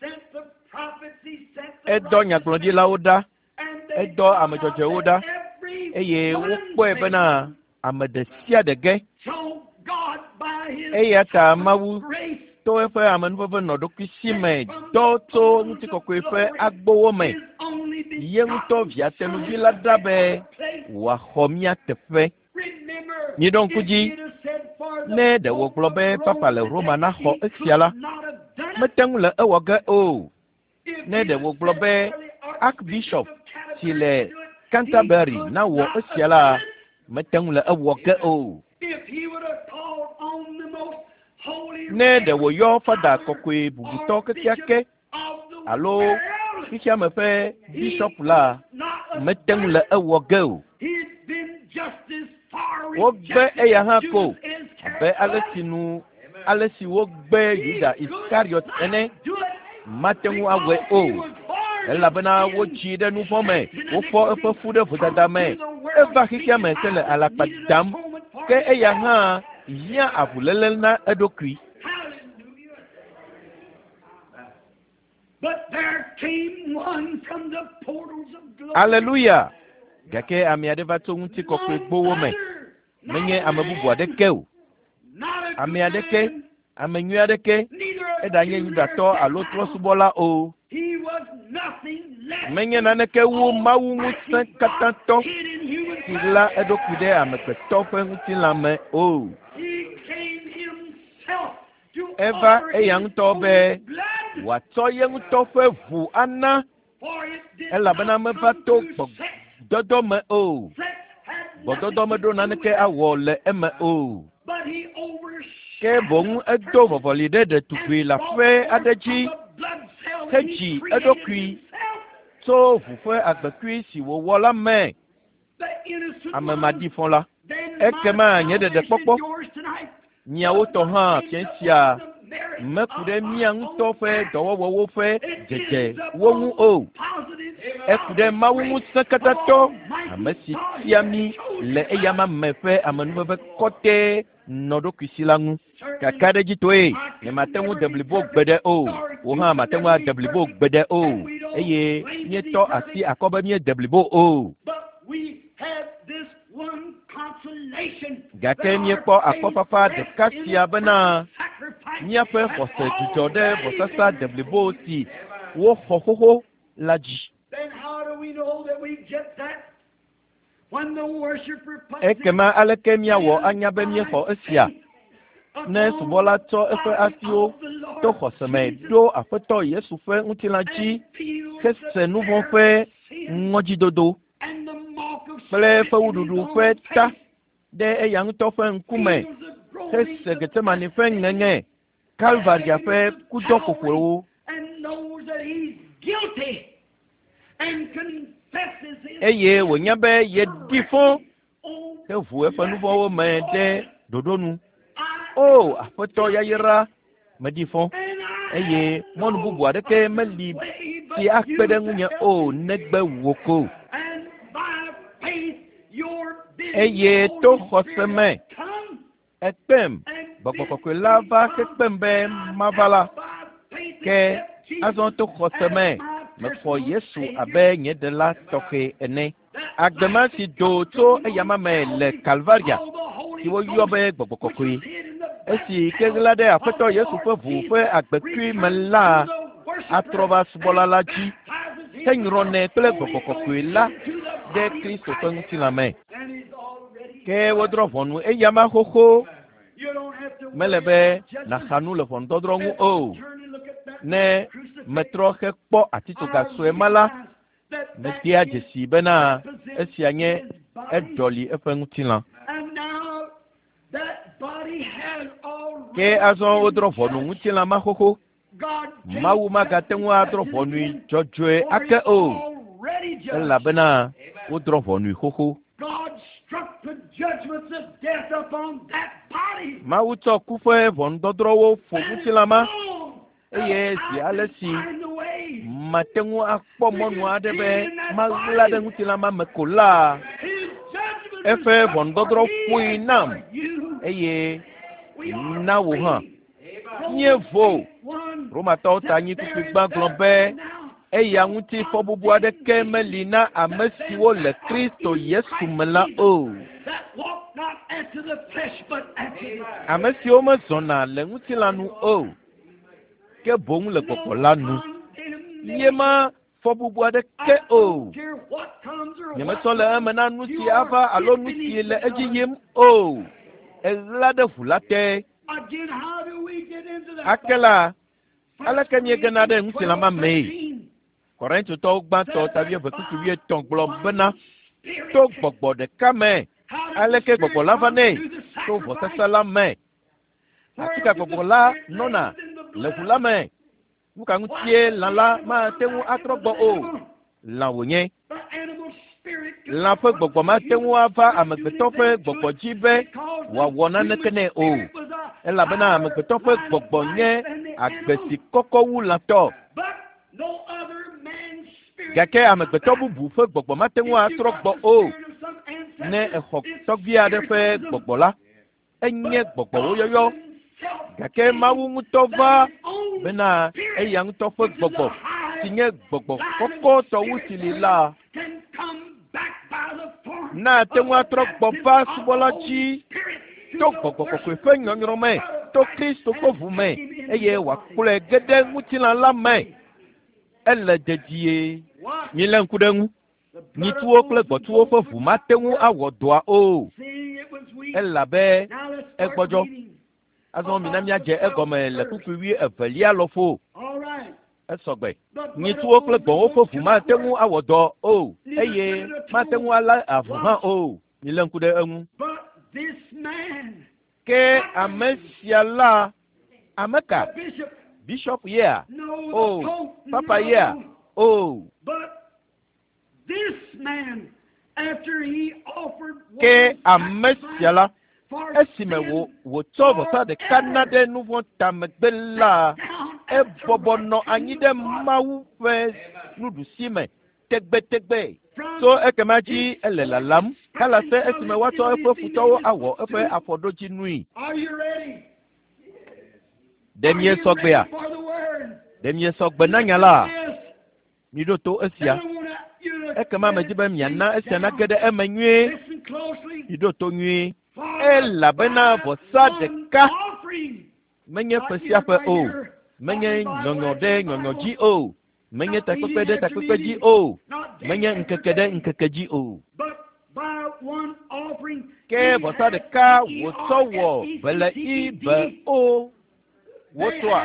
Speaker 1: Edɔ nyagblɔɖilawo ɖa, edɔ ame dzɔdzɔewo ɖa, eye wokpɔe bena ame ɖe sia ɖe ge. Eya ta Mawu to eƒe amenuveve nɔ ɖokui si me dɔ tso ŋutikɔkɔe ƒe agbowo me. Ye ŋutɔ via tenuvi la ɖa be wòaxɔ mía teƒe. Miɖɔ ŋku dzi, ne ɖe wògblɔ be papa le Roma naxɔ esia la, mete ŋu le ewɔ ge o. Ne ɖe wògblɔ be Archbishop si le Canterbury nawɔ esia la, mete ŋu le ewɔ ge o. Ne ɖe wòyɔ fada kɔkɔe bubutɔ kekeake alo xixiame ƒe bishop la, mete ŋu le ewɔ ge o. Wogbe eya hã ko abe ale si nu ale si wogbe Yuda Iskariot ene, mate ŋu awɔe o. Elabena wotsi ɖe nu vɔ̃ me, wofɔ eƒe fu ɖe vodada me. Eva xixiame ke le alakpa dam, ke eya hã hiã avuléle na eɖokui.
Speaker 2: came one from the portals of glory.
Speaker 1: Alléluia. Gake ame aɖe va tso ŋuti kɔkɔe gbowo me. Menye ame bubu aɖeke o. Ame aɖeke, ame nyui aɖeke, eɖanye Yudatɔ alo trɔ̃subɔla o. Menye naneke wu Mawu ŋusẽ katãtɔ si la eɖokui ɖe amegbetɔ ƒe ŋutilã me o. Eva eya ŋutɔ be wòatsɔ ye ŋutɔ ƒe ʋu ana, elabena meva to gbɔdɔdɔ me o. Gbɔdɔdɔ meɖo naneke awɔ le eme o. Ke boŋ edo vɔvɔli ɖe ɖetugbui le aƒe aɖe dzi hedzi eɖokui tso ʋu ƒe agbekui si wòwɔ la me. Ame maɖifɔ la, ekema nye ɖeɖekpɔkpɔ, miawo tɔ hã fia sia meku ɖe mia ŋutɔ ƒe dɔwɔwɔwo ƒe dzedzewo ŋu o. Eku ɖe Mawu ŋusẽ katãtɔ, ame si tia mi le eyama me ƒe amenuveve kɔtɛ nɔɖokui si la ŋu. Kaka ɖe dzitoe, nye mate ŋu de blibo gbe ɖe o, wo hã mate ŋu ade blibo gbe ɖe o, eye míetɔ asi akɔ be míede blibo o. Gake míekpɔ akɔfafa ɖeka sia bena míaƒe xɔse dzudzɔ ɖe vɔsasa de blibo si woxɔ xoxo la dzi. Ekema aleke míawɔ anya be míexɔ esia? Ne subɔla tsɔ eƒe asiwo to xɔse me ɖo Aƒetɔ Yesu ƒe ŋutilã dzi hese nu vɔ̃ ƒe ŋɔdzidodo kple fewuɖuɖu ƒe ta ɖe eya ŋutɔ ƒe ŋkume hese Getsemane ƒe ŋeŋe, Kalvaria ƒe kudɔ ƒoƒowo, eye wònya be yeɖi fɔ heʋu eƒe nu vɔ̃wo me ɖe ɖoɖo nu. O, Aƒetɔ yayra meɖi fɔ, eye mɔnu bubu aɖeke meli si akpe ɖe ŋunye o negbe wò ko. Eye to xɔse me ekpem, Gbɔgbɔ Kɔkɔe la va kekpem be mava la, ke azɔ to xɔse me mexɔ Yesu abe nye ɖela tɔxɛ ene. Agbema si do tso eyama me le Kalvaria si woyɔ be Gbɔgbɔ Kɔkɔe, esi keɣla ɖe Aƒetɔ Yesu ƒe ʋu ƒe agbekui me la atrɔ va subɔla la dzi, henyrɔnɛ kple Gbɔgbɔ Kɔkɔe la ɖe Kristo ƒe ŋutilã me. Ke wodrɔ ʋɔnu eyama xoxo, mele be naxa nu le ʋɔnudɔdrɔ̃ ŋu o. Ne metrɔ xe kpɔ atitsoga sue ma la, media dzesi bena esia nye eɖɔli eƒe ŋutilã. Ke azɔ wodrɔ ʋɔnu ŋutilã ma xoxo, Mawu magate ŋu adrɔ ʋɔnui dzɔdzɔe ake o, elabena wodrɔ ʋɔnui xoxo. Mawu tsɔ ku ƒe ʋɔnudɔdrɔ̃wo ƒo ŋutilã ma, eye zi ale si mate ŋu akpɔ mɔnu aɖe be maɣla ɖe ŋutilã ma me ko la, eƒe ʋɔnudɔdrɔ̃ ƒoe nam, eye na wò hã míevo. Romatɔwo ta nyi kuku gbã gblɔ be eya ŋuti fɔbubu aɖeke meli na ame siwo le Kristo Yesu me la o. Ame siwo mezɔna le ŋutilã nu o, ke boŋ le Gbɔgbɔ la nu. Ye ma fɔbubu aɖeke o. Nyemetsɔ le eme na nu si ava alo nu si le edzi yim o. Eɣla ɖe ʋu la te. Ake la, aleke miegena ɖe ŋutilã ma mee? Korintotɔwo gbãtɔ tavi eve kuku wuietɔ̃ gblɔ bena to Gbɔgbɔ ɖeka me, aleke Gbɔgbɔ la va nɛ to vɔsasa la me. Atika Gbɔgbɔ la nɔna le ʋu la me. Nu ka ŋutie lã la mate ŋu atrɔ gbɔ o? Lã wònye. Lã ƒe gbɔgbɔ mate ŋu ava amegbetɔ ƒe gbɔgbɔ dzi be wòawɔ naneke nɛ o, elabena amegbetɔ ƒe gbɔgbɔ nye agbe si kɔkɔ wu lãtɔ. Gake amegbetɔ bubu ƒe gbɔgbɔ mate ŋu atrɔ gbɔ o. Ne exɔ tɔgbi aɖe ƒe gbɔgbɔ la, enye gbɔgbɔwo yɔyɔ, gake Mawu ŋutɔ va bena eya ŋutɔ ƒe gbɔgbɔ si nye gbogbo koko to wuti lila na te mu atro gboba subola ji to gbogbo koko fe nyonyoro me to Kristo ko vu me eye wa kule gede muti la la me ele dedie ni le nkudengu ni tuwo kle gbotuwo fo vu ma te mu awodoa o ela be egbojo azon mi na mi aje egome le kuku wi evelia lofo esogbe ni tuwo kle gbo fo vu ma te mu awodo o eye ma te mu ala avuhan o ni le nkude enu ke amesiala ameka bishop here oh papa here oh
Speaker 2: this man after he offered
Speaker 1: ke amesiala esime wo wo tobo sa de Canada nouveau tamegbela e bobono anyi de mawu fe nudu sime tegbe tegbe so ekemaji elelalam kala se esime wato efe futowo awo efe afodoji nui.
Speaker 2: Are you ready?
Speaker 1: Demye sogbe ya demye sogbe na nyala ni do to esia ekema mejibe miana esia na gede emenwe ni do to nwi ela bena bosa de ka menye pesia pe o menye nyonyode nyonyoji o menye takpede takpeji o menye nkekede nkekeji o ke bosa de ka wotowo bele ibe o wotwa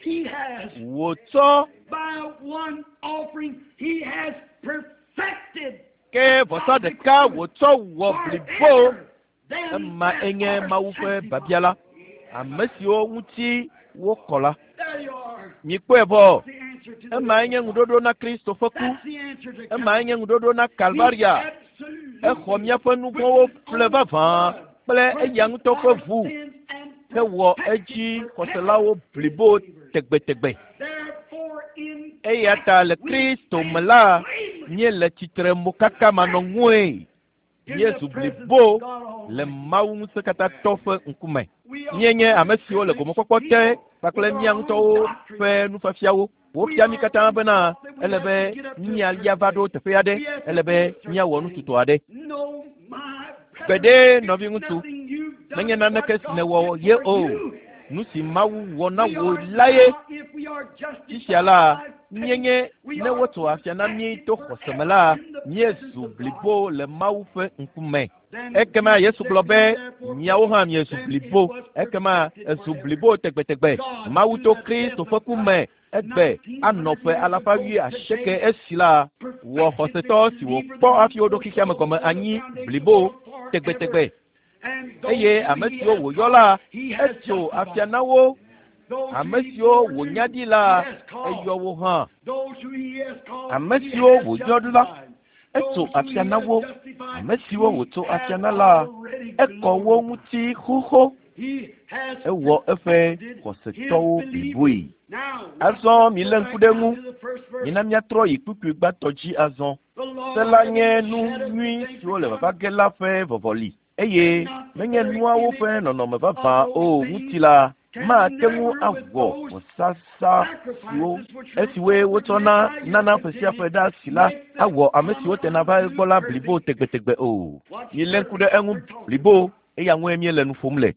Speaker 1: woto
Speaker 2: by one offering he has perfected
Speaker 1: ke bosa de ka wotowo blibo ma enye mawufe babiala amesio wuti wokola ni kwebo ema enye ngudodo na Kristo foku ema enye ngudodo na Calvaria e khomia fanu go fleva van ple eyang to ko vu ke wo eji koselawo blibo tegbe tegbe e yata le Kristo mala nye le titre mukaka manongwe Yesu blibo le mawu musekata tofe nkume nyenye amesio le gomo kokote bakle miang to fe nu fafiawo wo fiami kata bana elebe nya liavado tefe ade elebe nya wonu tuto ade bede no bi ngutu menye na nakes ne wo ye o nusi mawu wona wo laye tisiala nyenye ne woto afia na mi to khosemela Yesu blibo le mawu fe nkume ekema Yesu globe nyawo ha Yesu blibo ekema Yesu blibo tegbe tegbe mawu to Kristo fokume egbe anofe alafawi asheke esila wo hoseto si wo po afi odokikia mekome anyi blibo tegbe tegbe eye amesio wo yola eto afianawo amesio wo nyadila eyo wo han amesio wo yodula eto afianawo amesio wo to afianala eko wo muti huho ewo efe koseto bibui azon mi lenkudemu ina mi atro ipupu gba toji azon sela nye nu nui so le baba gela fe vovoli eye menye nua wo fe no no me baba o mutila ma temu agwo osasa wo esiwe wotona nana fesia feda sila agwo amesi wote na ba gbola blibo tegbe tegbe o mi lenkude enu blibo eya nwe mi lenu fomle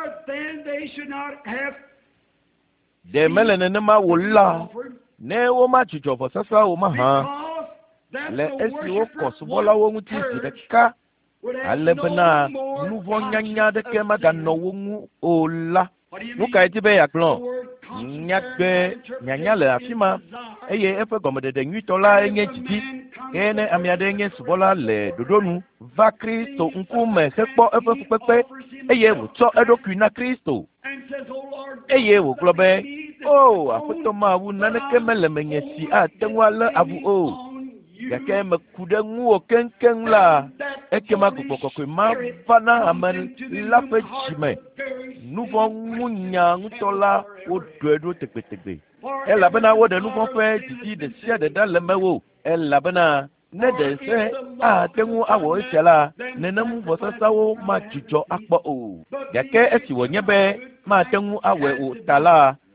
Speaker 1: de melene ne ma wola ne wo ma chicho fo sasa wo ma ha le esi wo kosubola wo muti de ka alebna nuvo nyanya de ke ma ganno wo mu ola nuka etibe ya klon nyagbe nyanya le afima eye efe gomede de nyitola enye titi ene amiade enye subola le dodonu va Kristo nkume sekpo efe fupepe eye wo to edoku na Kristo eye wo globe o afoto ma wu naneke mele menyesi atenwala abu o yake mekudengu o kenken la ekema gogokoko ma fana amen la fechime nuvo munya ngutola o dwedo tekpetegbe ela bana wo de nuvo fe titi de sia de da lemewo ela bana ne de se atengu awo isela nenamu bosasawo ma jijo akpo o yake esi wo nyebe ma tengu awe o tala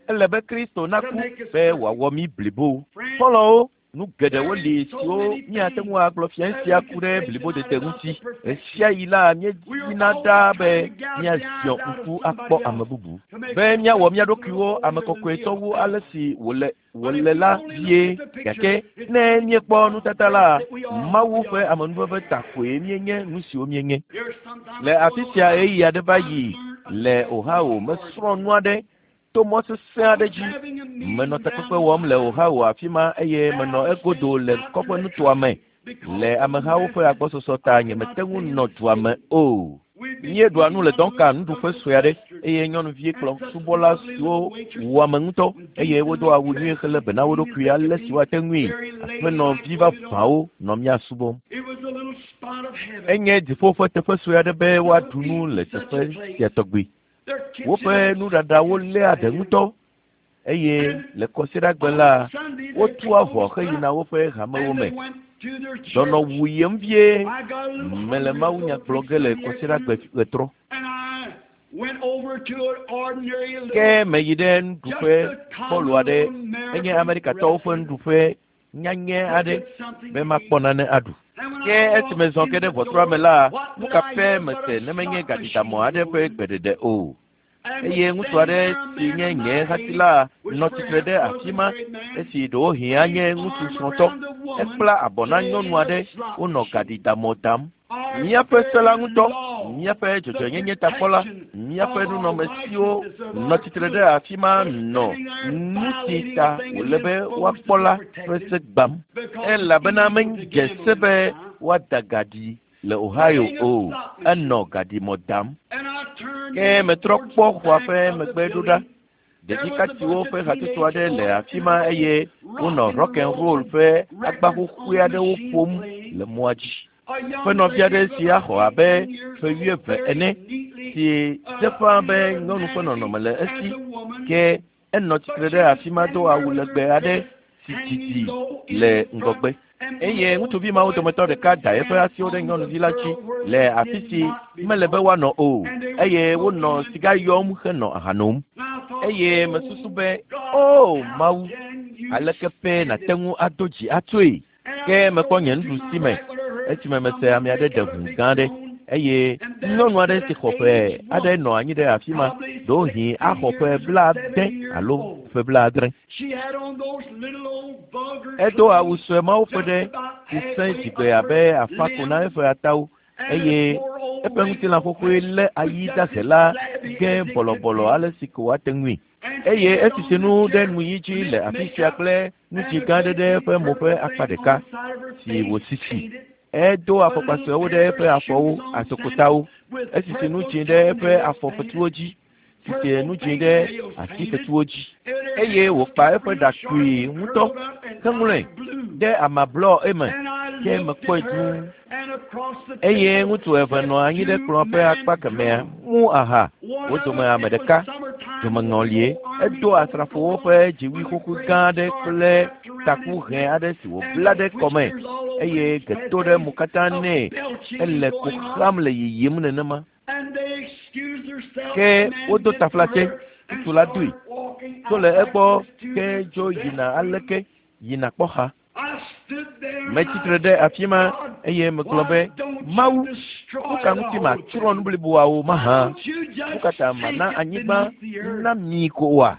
Speaker 1: ele be Kristo naku be wawɔ mi blibo fɔlɔ nu geɖewo li siwo míate ŋu agblɔ fia sia ku ɖe blibo dede ŋuti esia yi la míedzina ɖaa be míaziɔ ŋku akpɔ ame bubu be míawɔ mía ɖokuiwo ame kɔkɔetɔwo ale si wòle wòle la vie gake ne míekpɔ nutata la Mawu ƒe amenuveve ta koe míenye nu siwo míenye le afi sia eyi aɖe va yi le Ohio mesrɔ̃ nu aɖe to mɔ sesẽ aɖe dzi menɔ takpekpe wɔm le Ohio afi ma eye menɔ egodo le kɔƒe nutoa me le amehawo ƒe agbɔsɔsɔ ta nyemete ŋu nɔ dua me o míeɖua nu le dɔnka nuɖuƒe sue aɖe eye nyɔnuvi kplɔ subɔla siwo wɔame ŋutɔ eye wodo awu nyuie hele be na wo ɖokui ale si woate ŋui aƒenɔvi vavãwo nɔ mía subɔm enye dziƒo ƒe teƒe sue aɖe be woaɖu nu le teƒe sia tɔgbi woƒe nuɖaɖawo lé aɖe ŋutɔ eye le kɔsiɖagbe la wotu avɔ heyina woƒe hamewo me dɔnɔ wu yem vie mele mawu nya gblɔ ge le kɔsiɖagbe ɣetrɔ ke meyi ɖe nuɖuƒe bɔlu aɖe enye Amerikatɔwo ƒe nuɖuƒe nyanye aɖe be makpɔ nane aɖu ke esi mezɔ ge ɖe ʋɔtrua me la nu ka pɛ mese ne menye gaɖiɖamɔ aɖe ƒe gbeɖeɖe o eye ŋutsu aɖe si nye nye hati la nɔ tsitre ɖe afi ma esi ɖewo hĩa nye ŋutsu srɔ̃tɔ ekpla abɔ na nyɔnu aɖe wonɔ gaɖiɖamɔ dam míaƒe se la ŋutɔ míaƒe dzɔdzɔnyenye takpɔla míaƒe nunɔmesiwo nɔ tsitre ɖe afi ma nɔ nu si ta wòle be woakpɔ la ƒe se gbam elabena medze se be woada gaɖi le Ohio o enɔ gaɖimɔ dam ke metrɔ kpɔ xɔa ƒe megbe ɖo ɖa ɖevikatsiwo ƒe hatsotso aɖe le afi ma eye wonɔ rock and roll ƒe agba ƒuƒui aɖewo ƒom le mɔa dzi ƒenɔvi aɖe si axɔ abe ƒe wuieve ene si teƒea be nyɔnu ƒe nɔnɔme le esi ke enɔ tsitre ɖe afi ma do awu legbe aɖe si didi le ŋgɔgbe eye ŋutsuvi mawo dometɔ ɖeka da eƒe asiwo ɖe nyɔnuvi la dzi le afi si mele be woanɔ o eye wonɔ siga yɔm henɔ aha nom eye mesusu be o Mawu aleke pe nate ŋu ado dzi atsoe ke mekpɔ nye nuɖusi me esime mese ame aɖe ɖe ʋu gã aɖe eye nyɔnu aɖe si xɔ ƒe aɖe nɔ anyi ɖe afi ma ɖohi axɔ ƒe blaade alo ƒe blaadre edo awu sue mawo ƒe ɖe si sẽ dzigbe abe afa ko na eƒe atawo eye eƒe ŋutilã ƒoƒoe lé ayi dahe la ge bɔlɔbɔlɔ ale si ko woate ŋui eye esisi nu ɖe nu yi dzi le afi sia kple nutsi gã aɖe ɖe eƒe mo ƒe akpa ɖeka si wòsisi edo afɔkpa suewo ɖe eƒe afɔwo asokotawo esisi nu dzĩ ɖe eƒe afɔ fetuwo dzi sisi nu dzĩ ɖe asi fetuwo dzi eye wòkpa eƒe ɖakui ŋutɔ keŋlɔe ɖe amablɔ eme ke mekpɔe dũu eye ŋutsu eve nɔ anyi ɖe kplɔ̃ ƒe akpa kemea mu aha wo dome ame ɖeka dzomeŋɔlie edo asrafowo ƒe dziwui xoxo gã aɖe kple taku hɛ aɖe si wòbla ɖe kɔme eye geto ɖe mo katã nɛ ele ko xam le yiyim nenema ke wodo taflatse ŋutsu la doe tso le egbɔ ke dzo yina aleke yina kpɔ xa metsitre ɖe afi ma eye megblɔ be Mawu nu ka ŋuti matsrɔ̃ nu bliboawo mahã nu ka ta mana anyigba na mi ko oa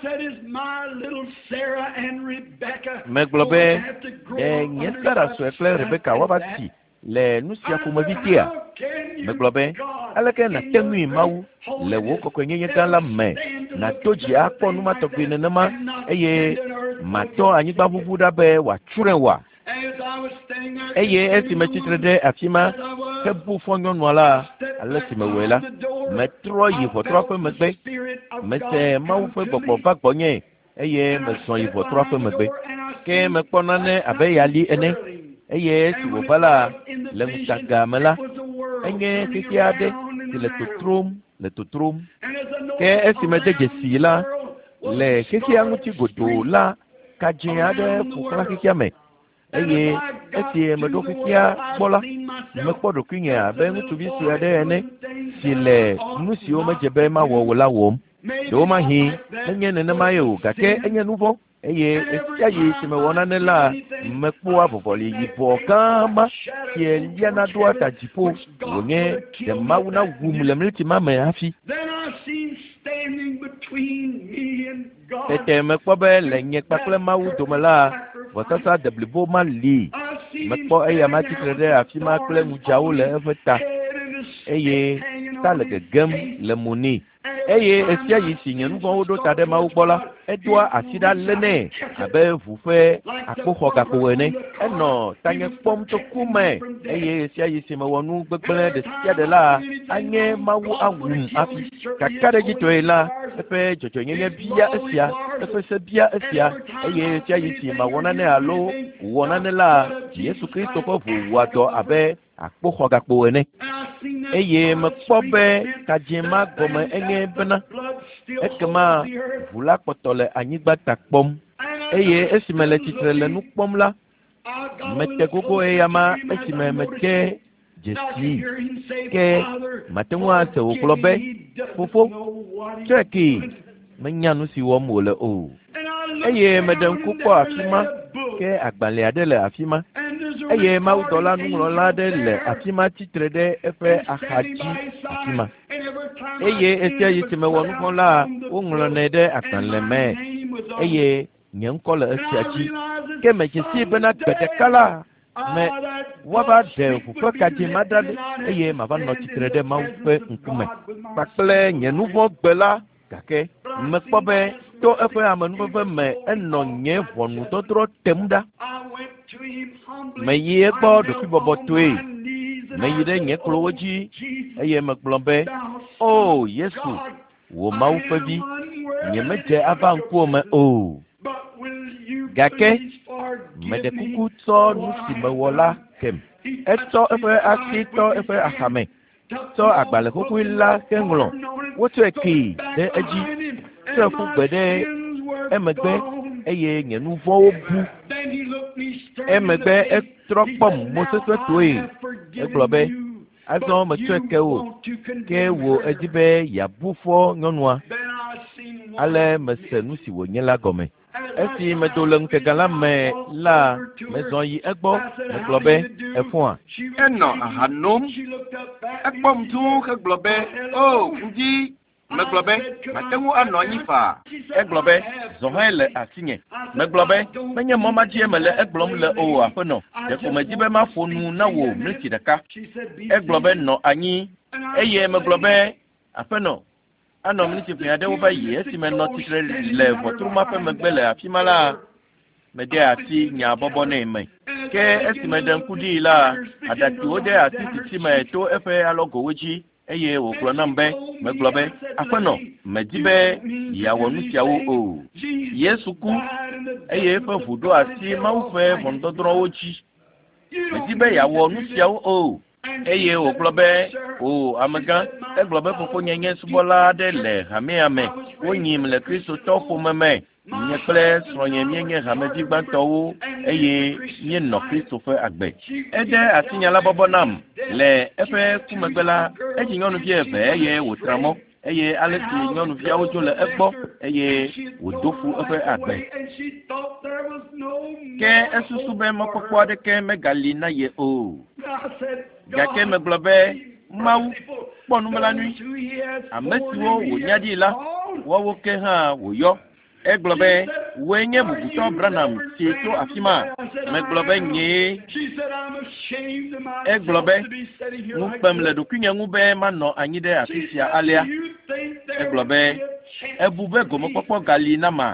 Speaker 1: megblɔ be nye Sara sue kple Rebeka woava si le nu sia ƒomevi tia megblɔ be aleke nate ŋui Mawu le wò kɔkɔenyenye gã la me nato dzi akpɔ numatɔgbi nenema eye matɔ anyigba ʋuʋu ɖa be wòatsrɔ̃e wa eye esi metsitre ɖe afi ma hebu fɔ nyɔnua la ale si mewɔe la metrɔ yi ʋɔtrua ƒe megbe mese Mawu ƒe gbɔgbɔ va gbɔnye eye mesɔ yi ʋɔtrua ƒe megbe ke mekpɔ nane abe yali ene eye esi wòva la le ŋutaga me la enye xexi aɖe si le totrom le totrom ke esi mede dzesi la le xexia ŋuti godoo la ka dzĩ aɖe ƒo xlã xexia me eye esi meɖo xexia gbɔ la mekpɔ ɖokuinye abe ŋutsuvi sue aɖe ene si le nu siwo medze be mawɔ o la wɔm do ma hi enye ne ma yo gake enye nuvo eye esia yi se me wona ne la me po abovoli yi bo kama ye ya na do ata jipo wonye de mauna wum le mliti mama afi tete me po be le nye pakle mawu do mala wotasa de blibo ma li me po eya ma titrede afi ma kle mu jawo le efeta eye ta le gegem le moni eye esia yi si nye nugo do ta de ma ubola edua asida lene abe vufe akpoho gakowene eno tanye pom to kume eye esia yi si me wonu gbegbele de sia de la anye mawu awum afi kakare gito ela efe jojo nyenye bia esia efe se bia esia eye esia yi si ma wona ne alo wona ne la Yesu Kristo ko vu wato abe akpoho gakowene eye me kpobe kajima gome enye bena ekema vula kpotole anyigba takpom eye esimele titrele nu kpom la mete gogo eyama esime mete jesi ke matengwa se oklobe fofo cheki menyanu si wo mole o eye medem kuko afima ke agbale adele afima eye ma udola nu la de le afima titre de efe ahaji afima eye esia yitime wonu kon la onglo ne de akanle me eye nyenko le esiaji ke me jesi bena gbede kala me waba de fufa kaji madade eye ma va no titre de ma ufe nkume pakle nyenuvo gbela kake me kpobe to efe amanu fe me eno nye vonu totro temda me ye gbo do fi bobo toy me yide nye klowoji eye me glombe oh Yesu wo ma ufe bi nye me je avanku me oh gake me de kuku to nu si me wola kem eto efe akito efe ahame to agbale kuku la kenglo woto eki de eji to fu gbede emegbe eye nyenu vo bu emegbe etropom moseso toyi eglobe azo me to eke o ke wo ejibe yabufo nyonua ale mesenu si wo nyela gome esi me doleng te galame la mezo yi egbo eglobe efua
Speaker 3: eno ahanom ekpom tu ke globe o nji meglobe matengu ano nyifa
Speaker 1: eglobe zohele asinye meglobe menye mama die mele eglom le o afono de ko mejibe ma fonu na wo mriti daka eglobe no anyi eye meglobe afono ano mriti fi ade wo ba yi esi me no titre le votru ma fe megbele afimala mede ati nya bobo na eme ke esi me den kudi la adati ode ati titi me to efe alogo weji eye wo klo na mbe meglobe afano mejibe ya wonu tiawo o Yesu ku eye fe vudo ati maufe vondodro oji mejibe ya wonu tiawo o eye wo globe o amaga e globe fofo nyenye subola de le hame ame wonyim le Kristo tofo meme nye kple sronye mienye hameji gbantowo eye nye no Kristo fe agbe ede atinyala bobo nam le efe kumegbela eji nyonu vie ve eye wotramo eye alesi nyonu via ojo le egbo eye wodofu efe agbe ke esusu be mokpokpo de ke megali na ye o gake meglobe mau ponu melanui amesiwo wonyadi la wowo ke ha woyo eglobe wenye bubuto Branham tieto afima meglobe nye eglobe ngupem le dokunya ngube mano anyide afisia alia eglobe ebube gomo popo gali nama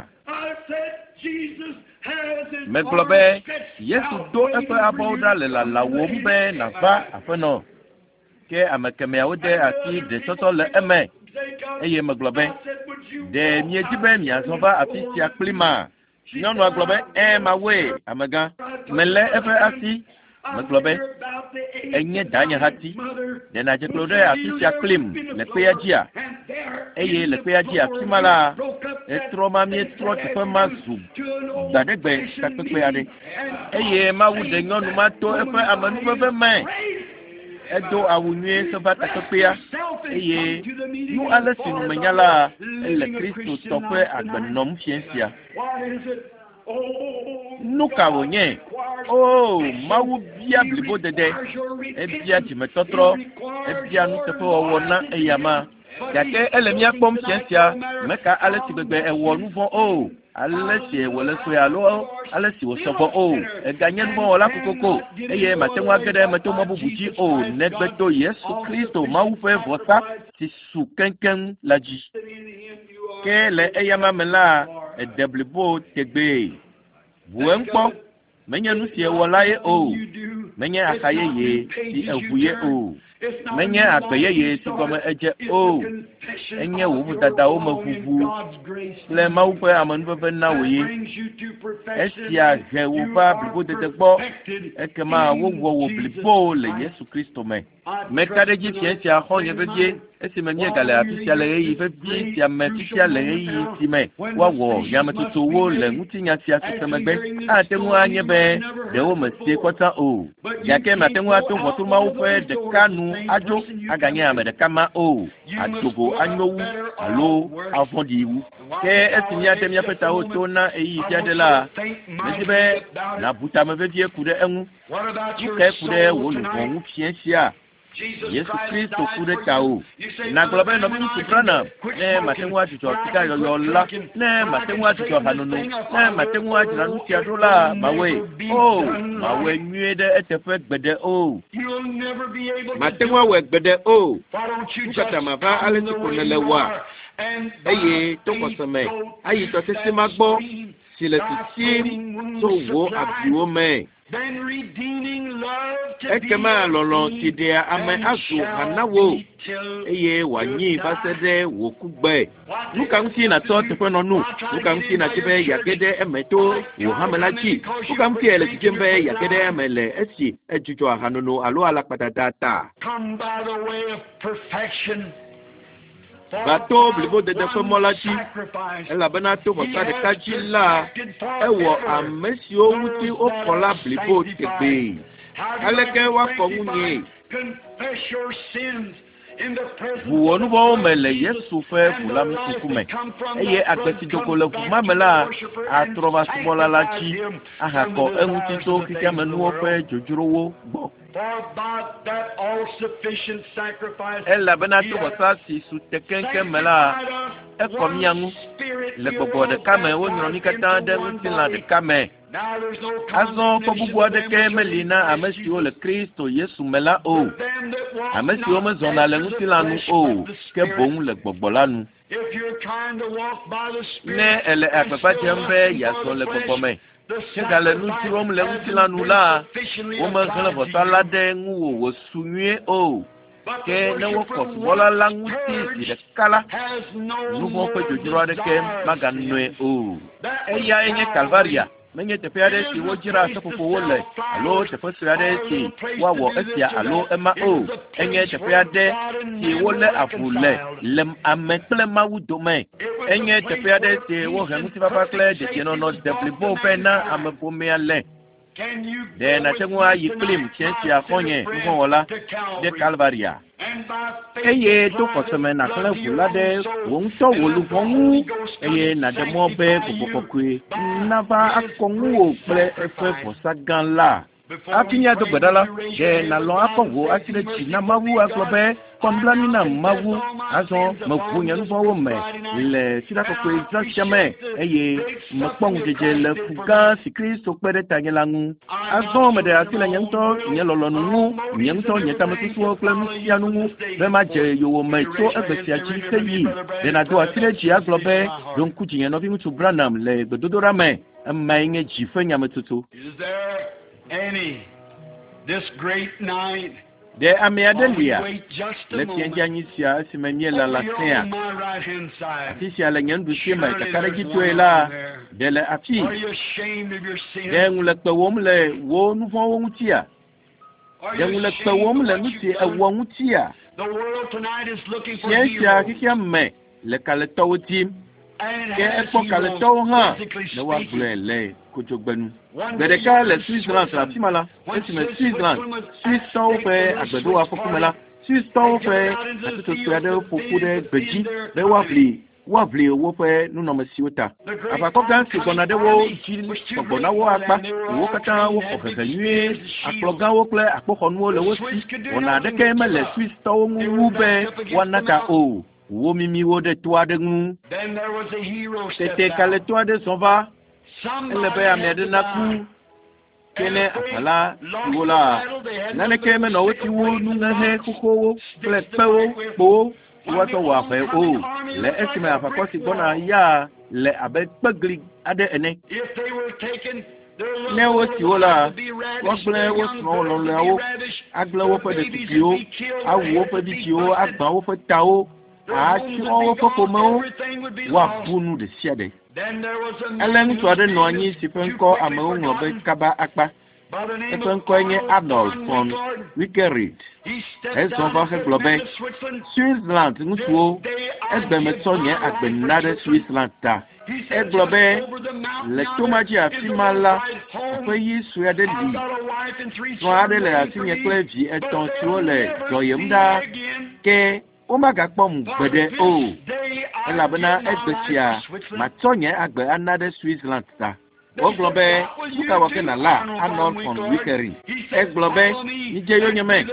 Speaker 1: meglobe Yesu do efe aboda le la lawo mbe na va afeno ke amekeme ode ati de toto le eme eye meglobe de miejibe miazoba afisia klima nyonu aglobe e mawe amega mele efe asi meglobe enye danya hati de na jeklode afisia klim le peajia eye le peajia kimala etroma mi etro tefe mazu dadegbe takpepe ade eye mawu de nyonu mato efe amanu bebe me edo awunye soba takpea eye nu ale si menyala ele Kristo tokwe agbenom fiensia nu kawonye oh mawu bia blibo dede ebia timetotro ebia nu tefe wona eyama yake elemia kpom fiensia meka ale si gbegbe ewo nu bon oh ale si wole so ya lo ale si wo sofo oh e ganye nu wala kokoko eye matenwa gede meto mabubuji oh negbeto Yesu Kristo mawu fe vosa ti su kenken laji ke le eyama mela e deblibo tegbe buenpo menye nu si wala ye oh menye akaye ye ti evuye oh menye akpeye ye ti gome eje oh enye wo dada o mafufu le ma wo pe amanu fe na wo ye esia je wo ba blibo de degbo ekema wo wo wo blibo le Yesu Kristo me me kade ji fiensia ho ye be die esi menye gale afisia le yi fe bi sia me fisia le yi ti me wa wo ya metutu wo le mutinya sia semegbe atemu anye be de wo mesie kwata o ya ke matemu atu votu ma wo fe de kanu ajo aganye amede kama o adogo anyowu alo avondiwu ke esinya temya peta o tona eyi fiadela mesibe na buta me vie kude enu ke kude wo lu bon fiensia Yesu Kristo kude tao na globe no bi suprana ne matenwa tuto tika yo la ne matenwa tuto hanunu ne matenwa jira nutia dola mawe oh mawe nyede etefe gbede oh matenwa we gbede oh ukata mava ale tiko nelewa eye to koseme ayi to tesi magbo sile tisi so wo abiwo me
Speaker 2: then redeeming love to
Speaker 1: ekema lolo tidea ame azu hanawo eye wanyi basede wokugbe nuka nti na to tepe no nu nuka nti na tibe yagede emeto wo hamelachi nuka nti ele jembe yagede emele esi ejujo ahanono alo ala padadata
Speaker 2: come by the way of perfection.
Speaker 1: Bato blibo de de molachi ela bana to bosa de kachila ewo amesio wuti okola blibo tegbe aleke wa konunye
Speaker 2: confess your sins in the presence
Speaker 1: buwonu bo mele Yesu fe bulam kukume eye agbeti dokole kumamela atroba smola lachi ahako enwuti to kikamenu ofe jojurowo gbo
Speaker 2: for by that all sufficient sacrifice
Speaker 1: ela bana to bosa si su tekenke mela ekomyangu le gogo de kame wonro ni kata de mutila de kame azo ko bubu de kemelina amesi o le Kristo Yesu mela o amesi o me zona le mutila nu o ke bon le gbogbolaну
Speaker 2: if you're trying to walk by the Spirit
Speaker 1: ne ele akpapa jembe ya so le gbogbo Chegale nu tirom le mutila nu la o me zona votala de ngu wo sunye o ke ne wo ko bola languti de kala nu mo pe jojiro de ke maganwe o eya enye Calvaria menye te piade si wojira sapopo wole alo te fosiade si wawo esia alo ema o enye te piade si wole afule lem ameple mawu dome enye te piade si wo hemuti papa kle de tino no de plibo pena amepome ale de na tengwa yiklim chensi afonye ngola de Calvaria eye to koseme na kle fulade won so wolu fonwu eye na de mobe kokokwe na ba akonwu o ple efe fosagan la apinya do gbadala de na lo akonwo asile chi na mawu aklobe konblani na mawu azo mafunya no wo me le sira kokwe transame eye mapong jeje le fuga si Kristo pere tanyelangu azo me de asile nyanto nyelolo nu nyanto nyeta matusu okla musia nu be ma je yo me to ebesia chi seyi de na do asile chi aglobe don kuji no bi mutu branam le bedodora me amma inge ji fanya matutu
Speaker 2: any this great night
Speaker 1: de amiadelia le tienja nyisia simenye la la tia tisia la nyandu shema takara gitwela de le api de ngule kwom le wo nu fo wo mutia de ngule kwom le muti awo mutia
Speaker 2: the world tonight is looking for
Speaker 1: you. Yes, me le kale tawtim
Speaker 3: ke ekpo kale to ha ne wa gble le kojogbenu bedeka le Switzerland la timala esime Switzerland Swiss to pe agbedo wa fokumela Swiss to pe atuto tuade fokude beji be wa vli wa vli wo pe nu no masiota apako gansi gona de wo ji gona wo apa wo kata wo kokaganyue aklogan wo kle akpokonu le wo si ona de ke me le Swiss to ngu be wanaka o wo mimi wo de tuade ngu tete kale tuade sova ele be amede naku kene apala wola nane keme no ti wo nu ngahe kuko kle pewo bo wato wa fe o le esime afakosi gona ya le abe pagli ade ene ne wo ti wola wo gle wo so lo le wo agle wo pe de ti o awo pe bi ti o agba wo pe ta o a ti wo pe ko mo wa bunu de siade elen to ade no anyi si penko amawo no be kaba akpa penko nye Adolf von Wickerid es on va faire globe Switzerland mutuo es be metonye agbenade Switzerland ta e globe le tomaji afimala pe yi suade di so ade le asinye klevi eton tuo le doyemda ke o maga pom gbede o elabena egbesia matonye agbe anade Switzerland ta o globe suka woke na la anon from Wickery e globe ni je yo nyeme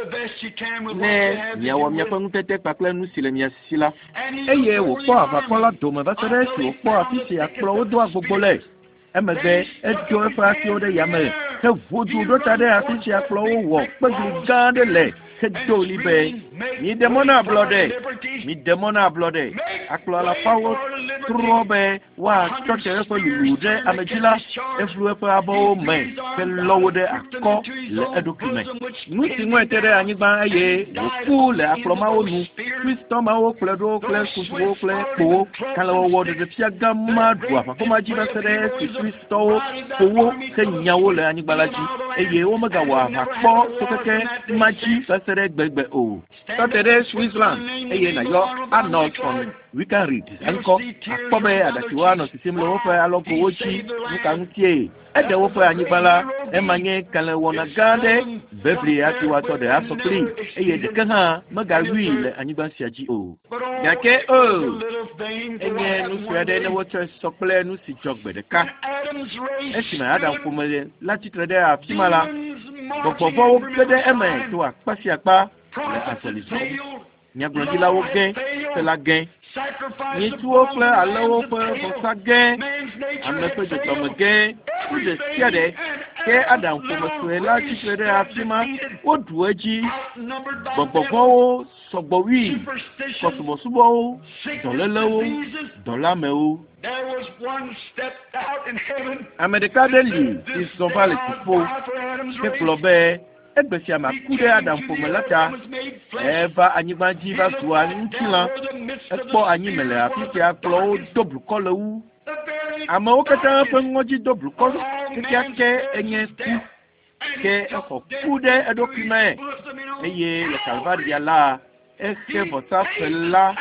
Speaker 3: ne nyawo myafa ntete pakla nu sile mya sila eye wo po afakola do me ba sere si wo po afisi akplo wo do agbogbole emebe ejo efa si o de yame te vodu do tade afisi akplo wo wo pegli gande le do libe mi demona blode mi demona blode akplo la pawo trobe wa toche ko lude amejila eflu efa abo me ke lowode akko le edukume nu ti nwe tere anyigba eye oku le akplo ma onu kristo ma wo kledo kle kuwo kle ko kala wo de pia gamma du afa ko ma jiba sere kristo ko ke nyawo le anyigba laji eye wo maga wa akpo to keke maji sere gbegbe o totere Switzerland eye na yo Arnold von Wickerid anko akpobe adatiwa no sisimlo wo fa aloko wochi nka ntie ede wo fa anyibala emanye kale wona gade bebli ati wato de asopli eye de kana magawi le anyibasi aji o yake o enye nu swede ne wo tre sople nu si jogbede ka esima adam kumele lati trede afimala bopofo wo bede eme to akpasi akpa le asoliso nyagbodi la wo gen se la gen ni tuo kle alowo pe bosa gen amefe de tomo gen u de siade ke adam ko moswe la ti fere afima o dueji gbogbo sogbo wi ko subo subo dolelewo dolamewo
Speaker 2: there was one step out in heaven
Speaker 3: America deli is so valid for ke plobe egbesi amakude adam fomelata eva anyigbaji ba tuwa ntila ekpo anyimele afiki aklo double kolowu ama okata pe ngoji double kolo keke enye ku ke eko kude edokime eye le calvaria la eke vota fela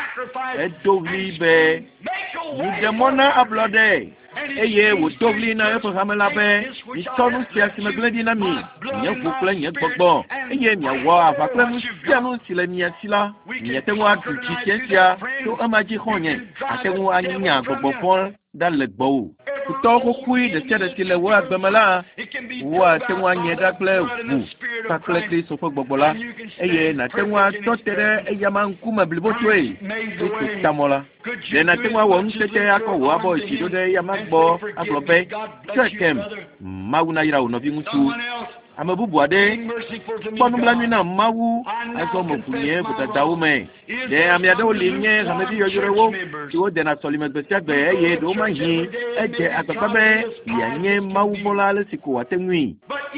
Speaker 3: edovibe ni demona ablode eye wo dovli na efo hamela be ni tonu sia simegledi na mi nye gbogbo nye gbogbo eye mi awo afakle mu sia no sile mi asila nye tenwo adu ti sia to amaji honye atenwo anya gbogbo fon da legbo to ko kui de tia de sile wo agbemala wo tenwo anya da ple bu pakle kri so fo gbogbo la eye na tenwo to tere eya manku mablibo to e to tamola de na tenwo wo ntete akowo abo isido de ya magbo aglobe chekem maguna ira uno bi mutu amabubu ade bonumla nyina mawu aso mokunye butadawo me de amiade olinye kamebi yoyorewo ti o de na solime gbesi agbe ye do ma yin eje agbabe yanye mawu bola le siko watenwi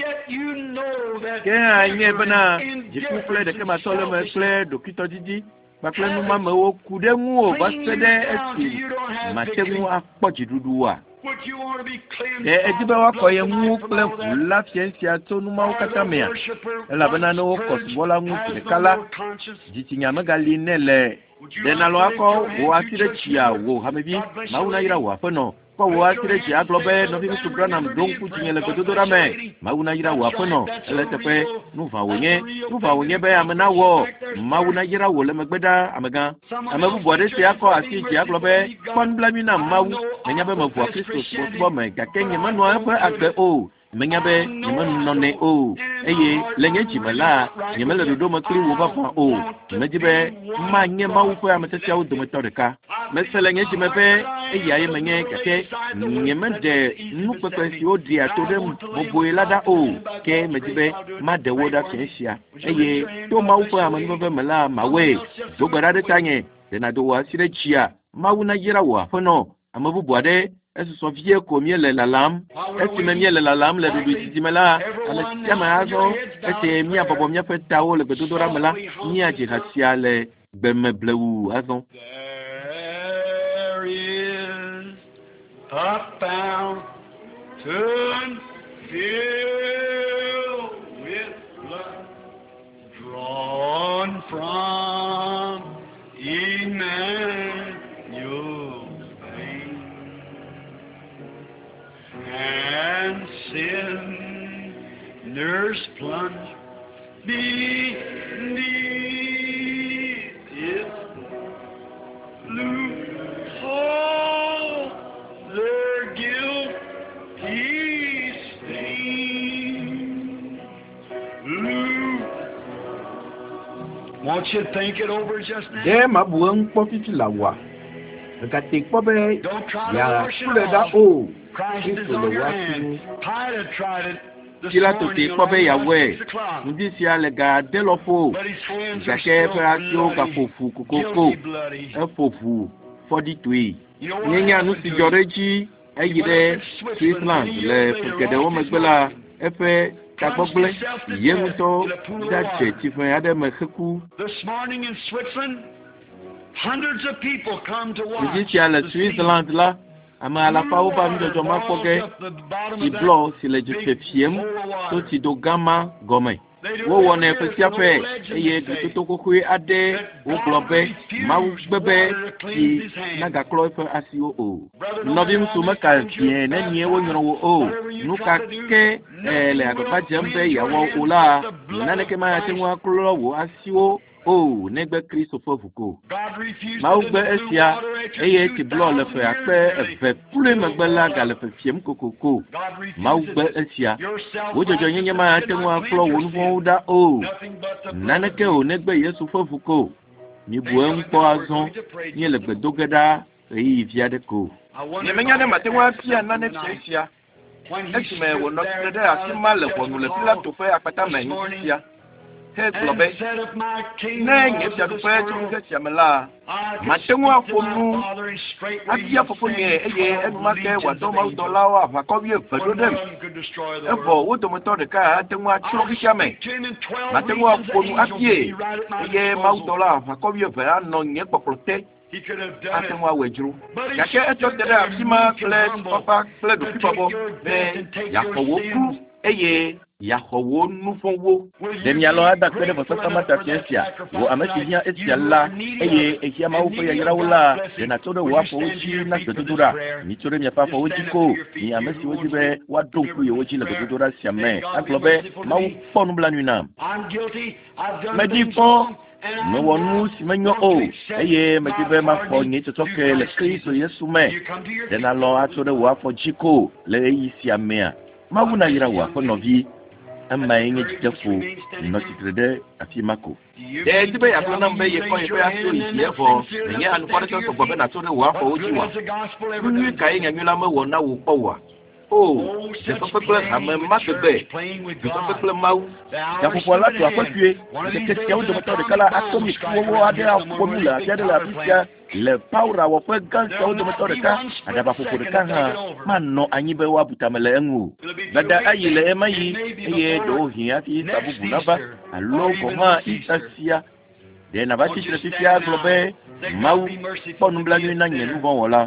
Speaker 3: ke anye bana jiku fle de kema solime fle do kito jiji bakle nu mama wo kudenwu o basede esi matenwu apoji duduwa de ejibe wa ko ye mu kle la fiensia to nu ma ukata mea ela bana no ko bola mu de kala jitinya magali nele de na lo akọ wo atire chia wo hamebi ma una ira wa peno ko wo atire chia globe no bi su branam don ku tinyele ko do rame ma una ira wa peno ele tepe nu va wonye nu va wonye be amena wo ma una ira wo le megbeda amega amebu bode se akọ ati chia globe kon blamina ma wu menya be ma vo Christus bo bo me ka kenye manu afa agbe o menya be nyema none o eye lenye chimela nyemele do do makri wo papa o mejibe ma nyema wo fa ametesia wo do metodeka mesele nye chimepe eye aye menye kake nyema de nu pepe si o di atodem bobo elada o ke mejibe ma de woda kensia eye to ma wo fa amenuve mela mawe do gbara de tanye de na do wa sire chia ma wo na yira wo afono amabu boade Est-ce son vieux combien le la lame? Est-ce que même le la lame le bébé si mela? Ale chama azo. Est-ce mia babo mia fait tao le bedo dora mela? Mia jirasia le bemme bleu azo.
Speaker 2: There is a fountain filled with blood drawn from Emmanuel. And sinners plunge beneath its lose all their guilty stain. Lose. Won't you think it over just now?
Speaker 3: De ma buang pofiti lawa. Ngati pobe ya kuleda o.
Speaker 2: Christ is on your hand. Pilate tried it this morning
Speaker 3: around
Speaker 2: six o'clock. But his hands are still bloody, guilty bloody. You know what happened to him? He went up to Switzerland and years later on his life, plunged himself to death in a pool of water. This morning in Switzerland, hundreds of people come to watch the scene.
Speaker 3: Ama la pa ou pa mi do ma foge si blo si le jite fiem to ti do gama gome wo wona pe si ape eye du to ko ku ade wo globe ma wo bebe ti na ga klo fe asio o no bi mtu maka tie na nie wo nyo wo o nu ka ke le agba jembe ya wo ula na ne ke ma ti wo klo wo asio Oh, negbe Christopher Foucault. Ma ugbe esia eye ti blo le fe akpe efe pule magbela ga le fe fiem kokoko. Ma ugbe esia wo jojo nyenye ma ate mo aflo wo nfo da o. Naneke o negbe Yesu Foucault. Ni bu enpo azon ni le gbe dogeda eyi viade ko. Ni menya de mate wa pia na ne fiesia. Esi me wo no tede asima le wonu le pila to fe apata ma nsia. Hey, Globe. Neng, if you have to get Yamala, Matangua for you, Abia for me, and Mate, what almost Dolawa, Macovia, for them. Therefore, what the motor the car, Tangua Chokishame, Matangua for you, Abie, Ye, Mount Dola, Macovia, no Yepo protect. He could have done it. But he said that Sima fled, Papa fled the people, then Yakowoku, Eye. Yahowo nufonwo dem yalo ada kwede bo sasa fiasia wo amesinya etiala eye ehia ma wo ya yirawula de na todo wo afo oji na gododora ni tore mi papa oji ko ni amesi oji be wa donku ye oji na gododora siame aglobe ma wo ponu bla nuina I'm guilty I've done it no wonu si menyo o eye mejibe ma fo ni to toke le Kristo Yesu me de na lo atode wo afo jiko le yi siame ma wo na yirawa fo novi ama yenye jitefu notitrede afimako de tibe ya plana mbe ye ko ye aso yefo nye anu kwa to bobe na to ne wa fo ojiwa ni kai nya nyula ma wona wo powa oh je so peple ame makebe je so peple mau ya popo la to apatue de ke tiawo de moto de kala atomic wo ade a formula ade la bisia le paura wo pe gan tiawo de moto de ka ada ba popo de ka ha manno anyibe wa butamele enwu bada ayile emayi eye do hia fi sabubu naba alo ko ma itasia de na ba ti tresifia globe mau ponu blanu na nyenu bon wala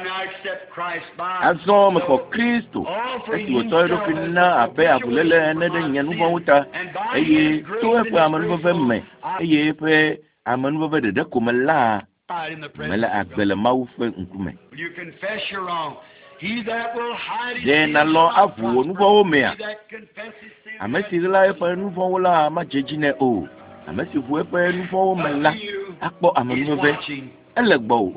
Speaker 3: azo me ko Kristo esi wo to ro finna abe abulele ne de nyenu bon uta eye to e pa amanu fe me eye pe amanu be de ko mela mela agbele mawu fe nkume de na lo avu onu bo me a amesi la e fa nu fo la ma jejine o amesi fu e fa nu fo mela akpo amanu be ele gbo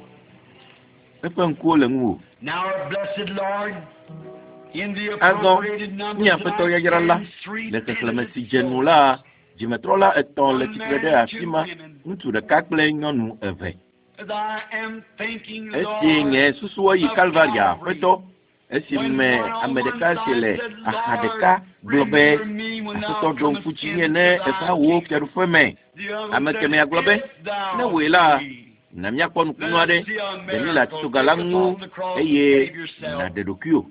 Speaker 3: e fa nku le nwu
Speaker 2: now our blessed Lord in the
Speaker 3: ago
Speaker 2: appropriated number
Speaker 3: ni apeto ya yarala le keklemesi jenula jimetrola eton le tikrede afima ntu de kakple nyonu eve
Speaker 2: as I am thinking,
Speaker 3: esi nge susuwo yi calvaria peto esi me amedeka sele akadeka globe asoto don fuchi ne efa wo keru feme amekeme aglobe ne wela na miakpo nkunu ade demi la tsugalangu eye na dedokio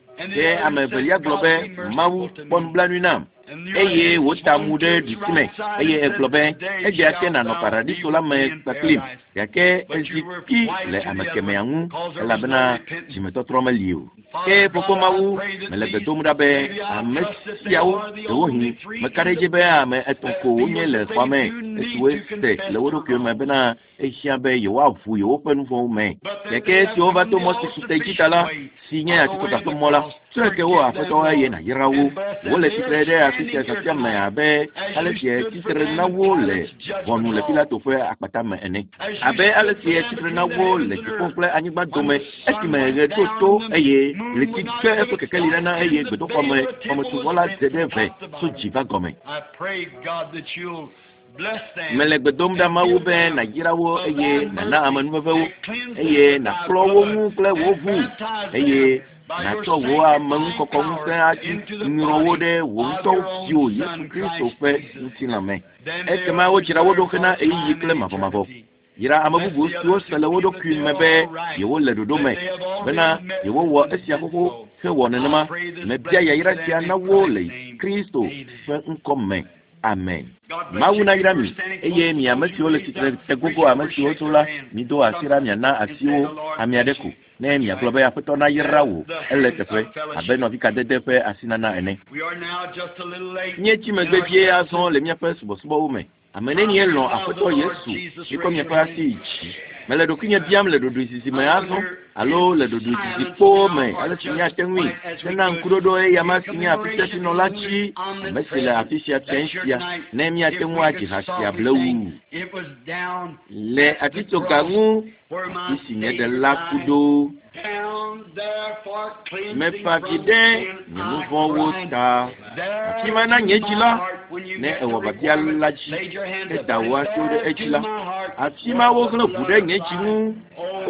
Speaker 3: e amebelia globe mawu pon blanunam eye wotamude dusime eye eglobe eje ake na no paradiso la me paklim yake eziki le amekeme angu elabena jimetotro liu ke poko mawu melebe domuda be amesiawo ewohi mekareje be ame etonko onye le kwame esuwe ste le wodo ke me bena ehia be yo avu yo penu fo me yake si ova to mo si sute kitala sinye atito ka mola treke wo afeto ye na yirawo wo le tikrede afisia satia me abe alesie titre na wo le wonu le pilato fe akpata me ene abe alesie titre na wo le tikomple anyigba dome esime re toto eye le titre e ko kekeli na eye gbedo fome fome tu wala zedeve so jiva gome
Speaker 2: I pray God that you'll bless them.
Speaker 3: mele gbedom da mawu be na yirawo eye na na amanu vewo eye na klowo mu kle wo vu eye na to wo amanu kokko mu se aji nrowo de wo to fio Yesu Kristo fe ntina me e kema wo jirawo do kana eyi kle mafo mafo yira amabubu suo sele wo do kun mebe ye wo le dodo me bena ye wo wo esia koko fe wo ne ma me bia ya yira tia na wo le Kristo fe nkomme amen mauna irami eye mi amesi ole titre tegogo amesi otola mi do asira mi na asiwo ami adeku na mi aglobe ya feto na yirawo ele tefe abeno vika dedefe asina na ene
Speaker 2: We are now just a little late.
Speaker 3: nye chi megbedie azon le mi afa subo subo ume amene ni elo afeto Yesu iko mi afa si chi mele do kinye biam le do do sisi me azon alo le do do sisi po me ale chi nya tenwi na nkudodo e yama sinya afise sino lachi mesile afisia tensia na mi atenwu aji hasia blewu
Speaker 2: It was down
Speaker 3: le atito gangu
Speaker 2: where my
Speaker 3: isinye de lakudo
Speaker 2: down there for cleansing
Speaker 3: me
Speaker 2: from
Speaker 3: pakide
Speaker 2: sin.
Speaker 3: ni muvon wota akima na nyejila ne ewo babia lachi e dawa to de ejila akima wo kle bude nyejimu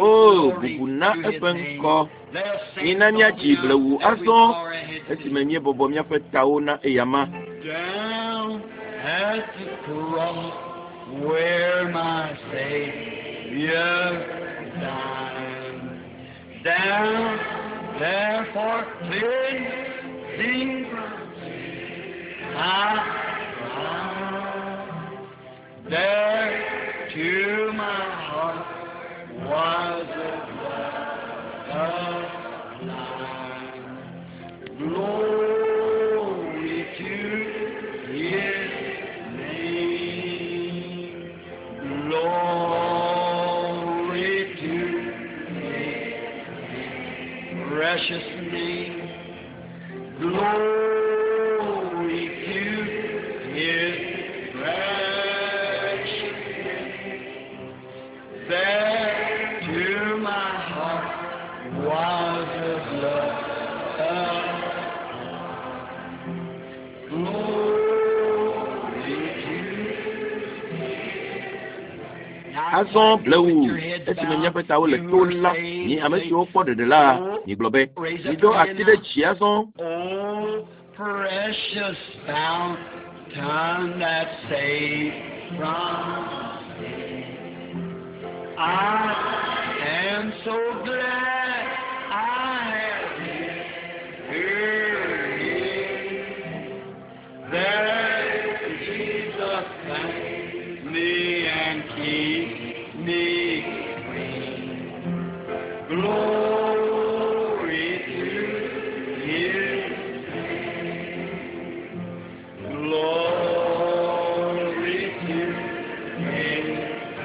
Speaker 3: o bubuna ebenko ina mi aji blewu aso esime mi bobo mi afetawo na eyama
Speaker 2: Down at the cross where my Savior died. Down there for cleansing from sin. I cried. There to my heart was a blood of life. Glory to His name. Glory to His precious name. Glory to His precious name. There to my heart was a blood of
Speaker 3: azon blewu esime mi afetawo le tola ni amesi wo fo de la ni globe ni do atide chi azon
Speaker 2: Oh, precious fountain that saved from sin. I am so glad I have heard it. There Jesus thank me and keep me free. Glory to His name. Glory to His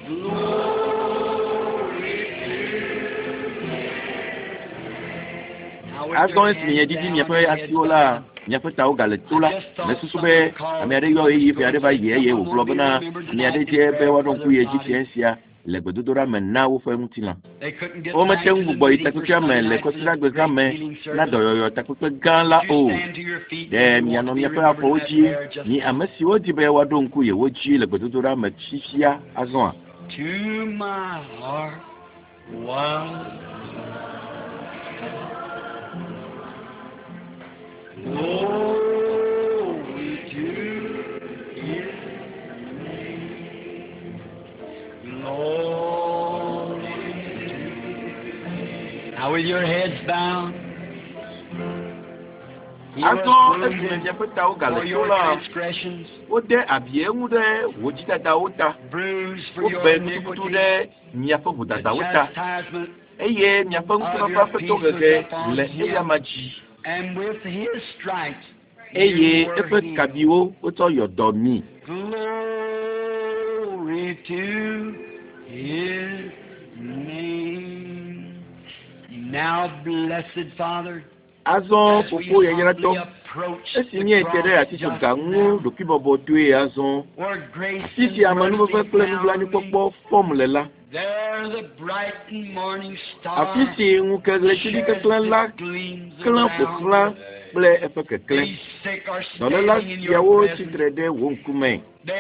Speaker 3: Azɔ esi nye didi miaƒe asiwo la, miaƒe tawo gale to la, le susu be ame aɖe yɔ eye fia aɖe va yi eye wògblɔ bena ame aɖe dze be woaɖo ŋku ye dzi fia sia le gbedodoɖa me na woƒe ŋutilã. Womete ŋu gbugbɔ yi takpekpea me le kɔsiɖagbe gã me na dɔyɔyɔ takpekpe gã la o. Ɖe mianɔ miaƒe afɔwo dzi, mi ame siwo di be woaɖo ŋku yewo dzi le gbedodoɖa me fifia azɔa.
Speaker 4: To my heart was glory to His name, glory to. Now with your heads bowed.
Speaker 3: Azɔ esi miaƒe tawo gale to la, wode abie ŋu ɖe wò dzidadawo ta, wobe kutukutu ɖe miaƒe vodadawo ta, eye miaƒe ŋkufafa ƒe tohehe le eyama dzi.
Speaker 4: And with His stripes,
Speaker 3: eye eƒe kabiwo wotsɔ yɔ dɔ mi.
Speaker 4: Glory to His name. Now, blessed Father,
Speaker 3: Azɔ fofo yeyratɔ, esi míete ɖe atitso ga ŋu ɖokuibɔbɔ toe azɔ, afi si amenuveve kple nublanuikpɔkpɔ fɔm le la, afi si ŋukeɣletiɖi keklẽ la klẽ ƒoxlã kple eƒe keklẽ. Dɔléla siawo tsitre ɖe wò ŋkume.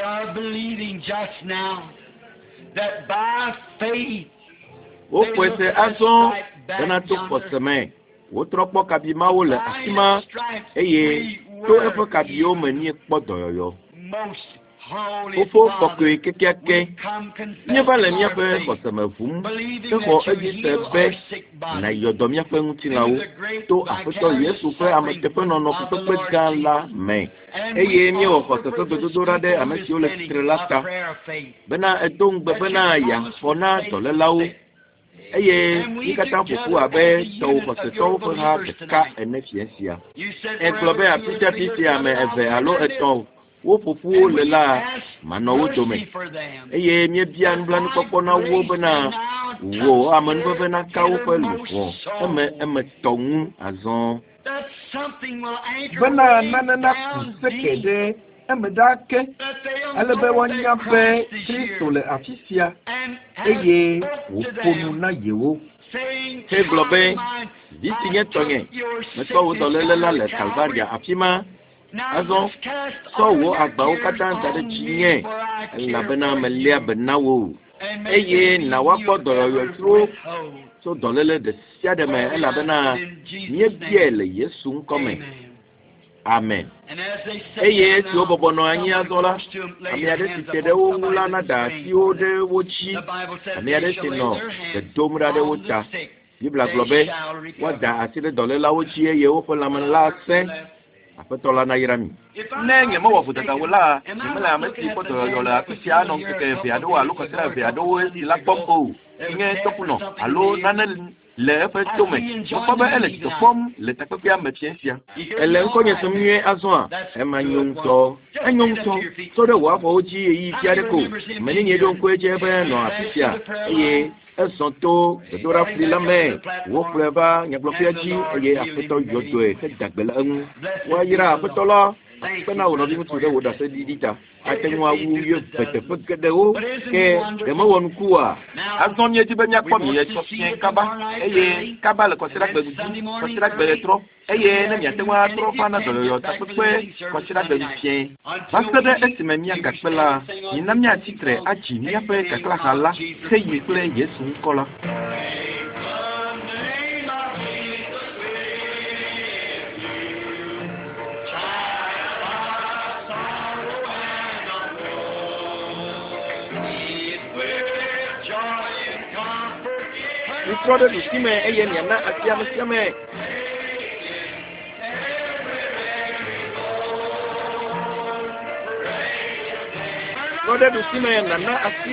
Speaker 3: Woƒoe se azɔ bena to xɔse me. Wotrɔ kpɔ kabimawo le afi ma, eye to eƒe kabiwo me míekpɔ dɔyɔyɔ. Fofo kɔkɔe kekeake, míeva le míaƒe xɔseme ʋum, hexɔ edzi se be nàyɔ dɔ míaƒe ŋutilãwo to Aƒetɔ Yesu ƒe ameteƒenɔnɔ kpekpe gã la me, eye míewɔ xɔse ƒe gbedodoɖa ɖe ame siwo le tsitre la ta, bena edo ŋugbe bena yeaxɔ na dɔlélawo. Eye mi katã ƒoƒu abe tɔwo xɔsetɔwo ƒe ha ɖeka ene fia sia. Egblɔ be afi sia afi sia ame eve alo etɔ̃ wo ƒoƒuwo le la, manɔ wo dome. Eye míebia nublanukpɔkpɔ na wo bena wo amenuveve naka woƒe luʋɔ eme emetɔ ŋu azɔ. Bena nane naku seke ɖe eme ɖa ke, ale be woanya be Kristo le afi sia, eye wòƒo nu na yewo. Hegblɔ be, vi si nye tɔnye, metsɔ wo dɔléle la le Kalvaria afi ma. Azɔ, sɔ wo agbawo katã da ɖe dzinye, elabena melia be na wo, eye nàwa kpɔ dɔyɔyɔtro tso dɔléle ɖe sia ɖe me, elabena míebiae le Yesu ŋkɔ me. Amen. Eye esi wo bɔbɔ nɔ anyi azɔ la, ame aɖe si te ɖe wo ŋu la nada asiwo ɖe wo dzi, ame aɖe si nɔ dedom ɖa ɖe wo ta. Biblia gblɔ be woada asi ɖe dɔlélawo dzi eye woƒe lãme la sẽ. Aƒetɔ la nayra mi. Ne nyemewɔ vodadawo la, nyemele ame si kpɔ dɔyɔyɔ le afi sia anɔ ŋkeke eve aɖewo alo kɔsira eve aɖewo si la kpɔm o. Nye tɔƒunɔ alo nane le eƒe tome. Mekpɔ be ele dzidzɔ kpɔm le takpekpea me fia sia. Ele ŋkɔnye sem nyuie azɔa, ema nyo ŋutɔ. Enyo ŋutɔ. Tɔ ɖe wò afɔwo dzi eyi fia ɖe ko. Menye ɖo ŋkue dze be nɔ afi sia eye ezɔ to gbedoɖa fli la me, wokplɔe va nyagblɔƒea dzi eye Aƒetɔ yɔdɔe hedagbe le eŋu. Woayra Aƒetɔ la, akpena wò nɔvi ŋutsu ɖe wò ɖase ɖiɖi ta. Ate ŋu awu yɔ teƒe geɖewo, ke ɖemewɔ nuku oa. Azɔ míedi be míakpɔ mi le tsɔ fiẽ kaba, eye kaba le kɔsiɖagbe dzi, kɔsiɖagbe le trɔ, eye ne miate ŋu atrɔ va na dɔyɔyɔ takpekpe kɔsiɖagbe fiẽ. Va se ɖe esime míagakpe la, mina míatsitre adzi míaƒe kaklaha la heyi kple Yesu ŋkɔ la. Mitrɔ ɖe ɖusi me eye miana asi ame sia me. Trɔ ɖe ɖusi me nana asi.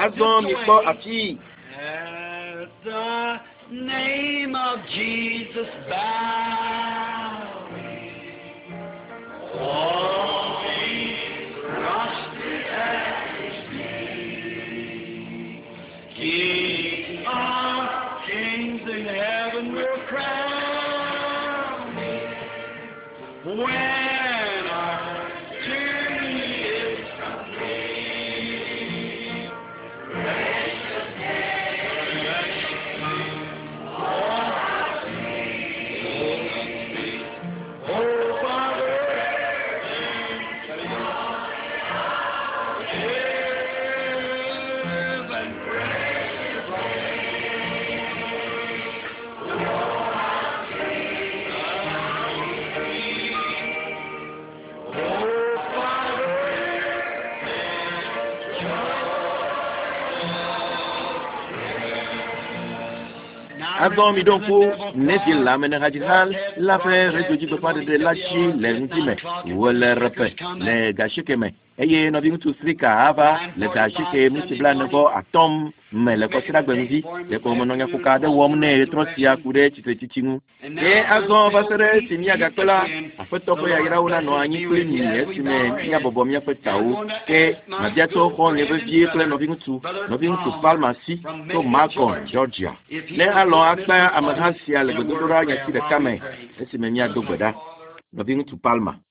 Speaker 3: azɔ mi kpɔ afi.
Speaker 4: At the name of Jesus bow, all things prostrate at His feet. King of kings in heaven will crown me. When our journey is complete, precious
Speaker 3: Azɔ mi dɔn ko ne di lamɛnɛ hajihal lafɛ rejoji bɛ fadi de la tsi le ŋuti mɛ wòle rɛpɛ le gasike mɛ eye nɔvi ŋutsu srika ava le gasike mutibla nebɔ atɔm mɛ le kɔsira gbɛnuvi le kɔmɔnɔnya kuka aɖe wɔm ne trɔ sia ku ɖe tsitre titi ŋu. Ye azɔ va se ɖe si miagakpe la aƒetɔ ƒe yayrawo nanɔ anyi kple mi esime miabɔbɔ miaƒe tawo ke mabiatɔ xɔ nye vevie kple nɔvi ŋutsu nɔvi ŋutsu Palma si to Macon Georgia. Ne alɔ akpe ameha sia le gbedodoɖa nye si ɖeka me esime miado gbe ɖa nɔvi ŋutsu Palma.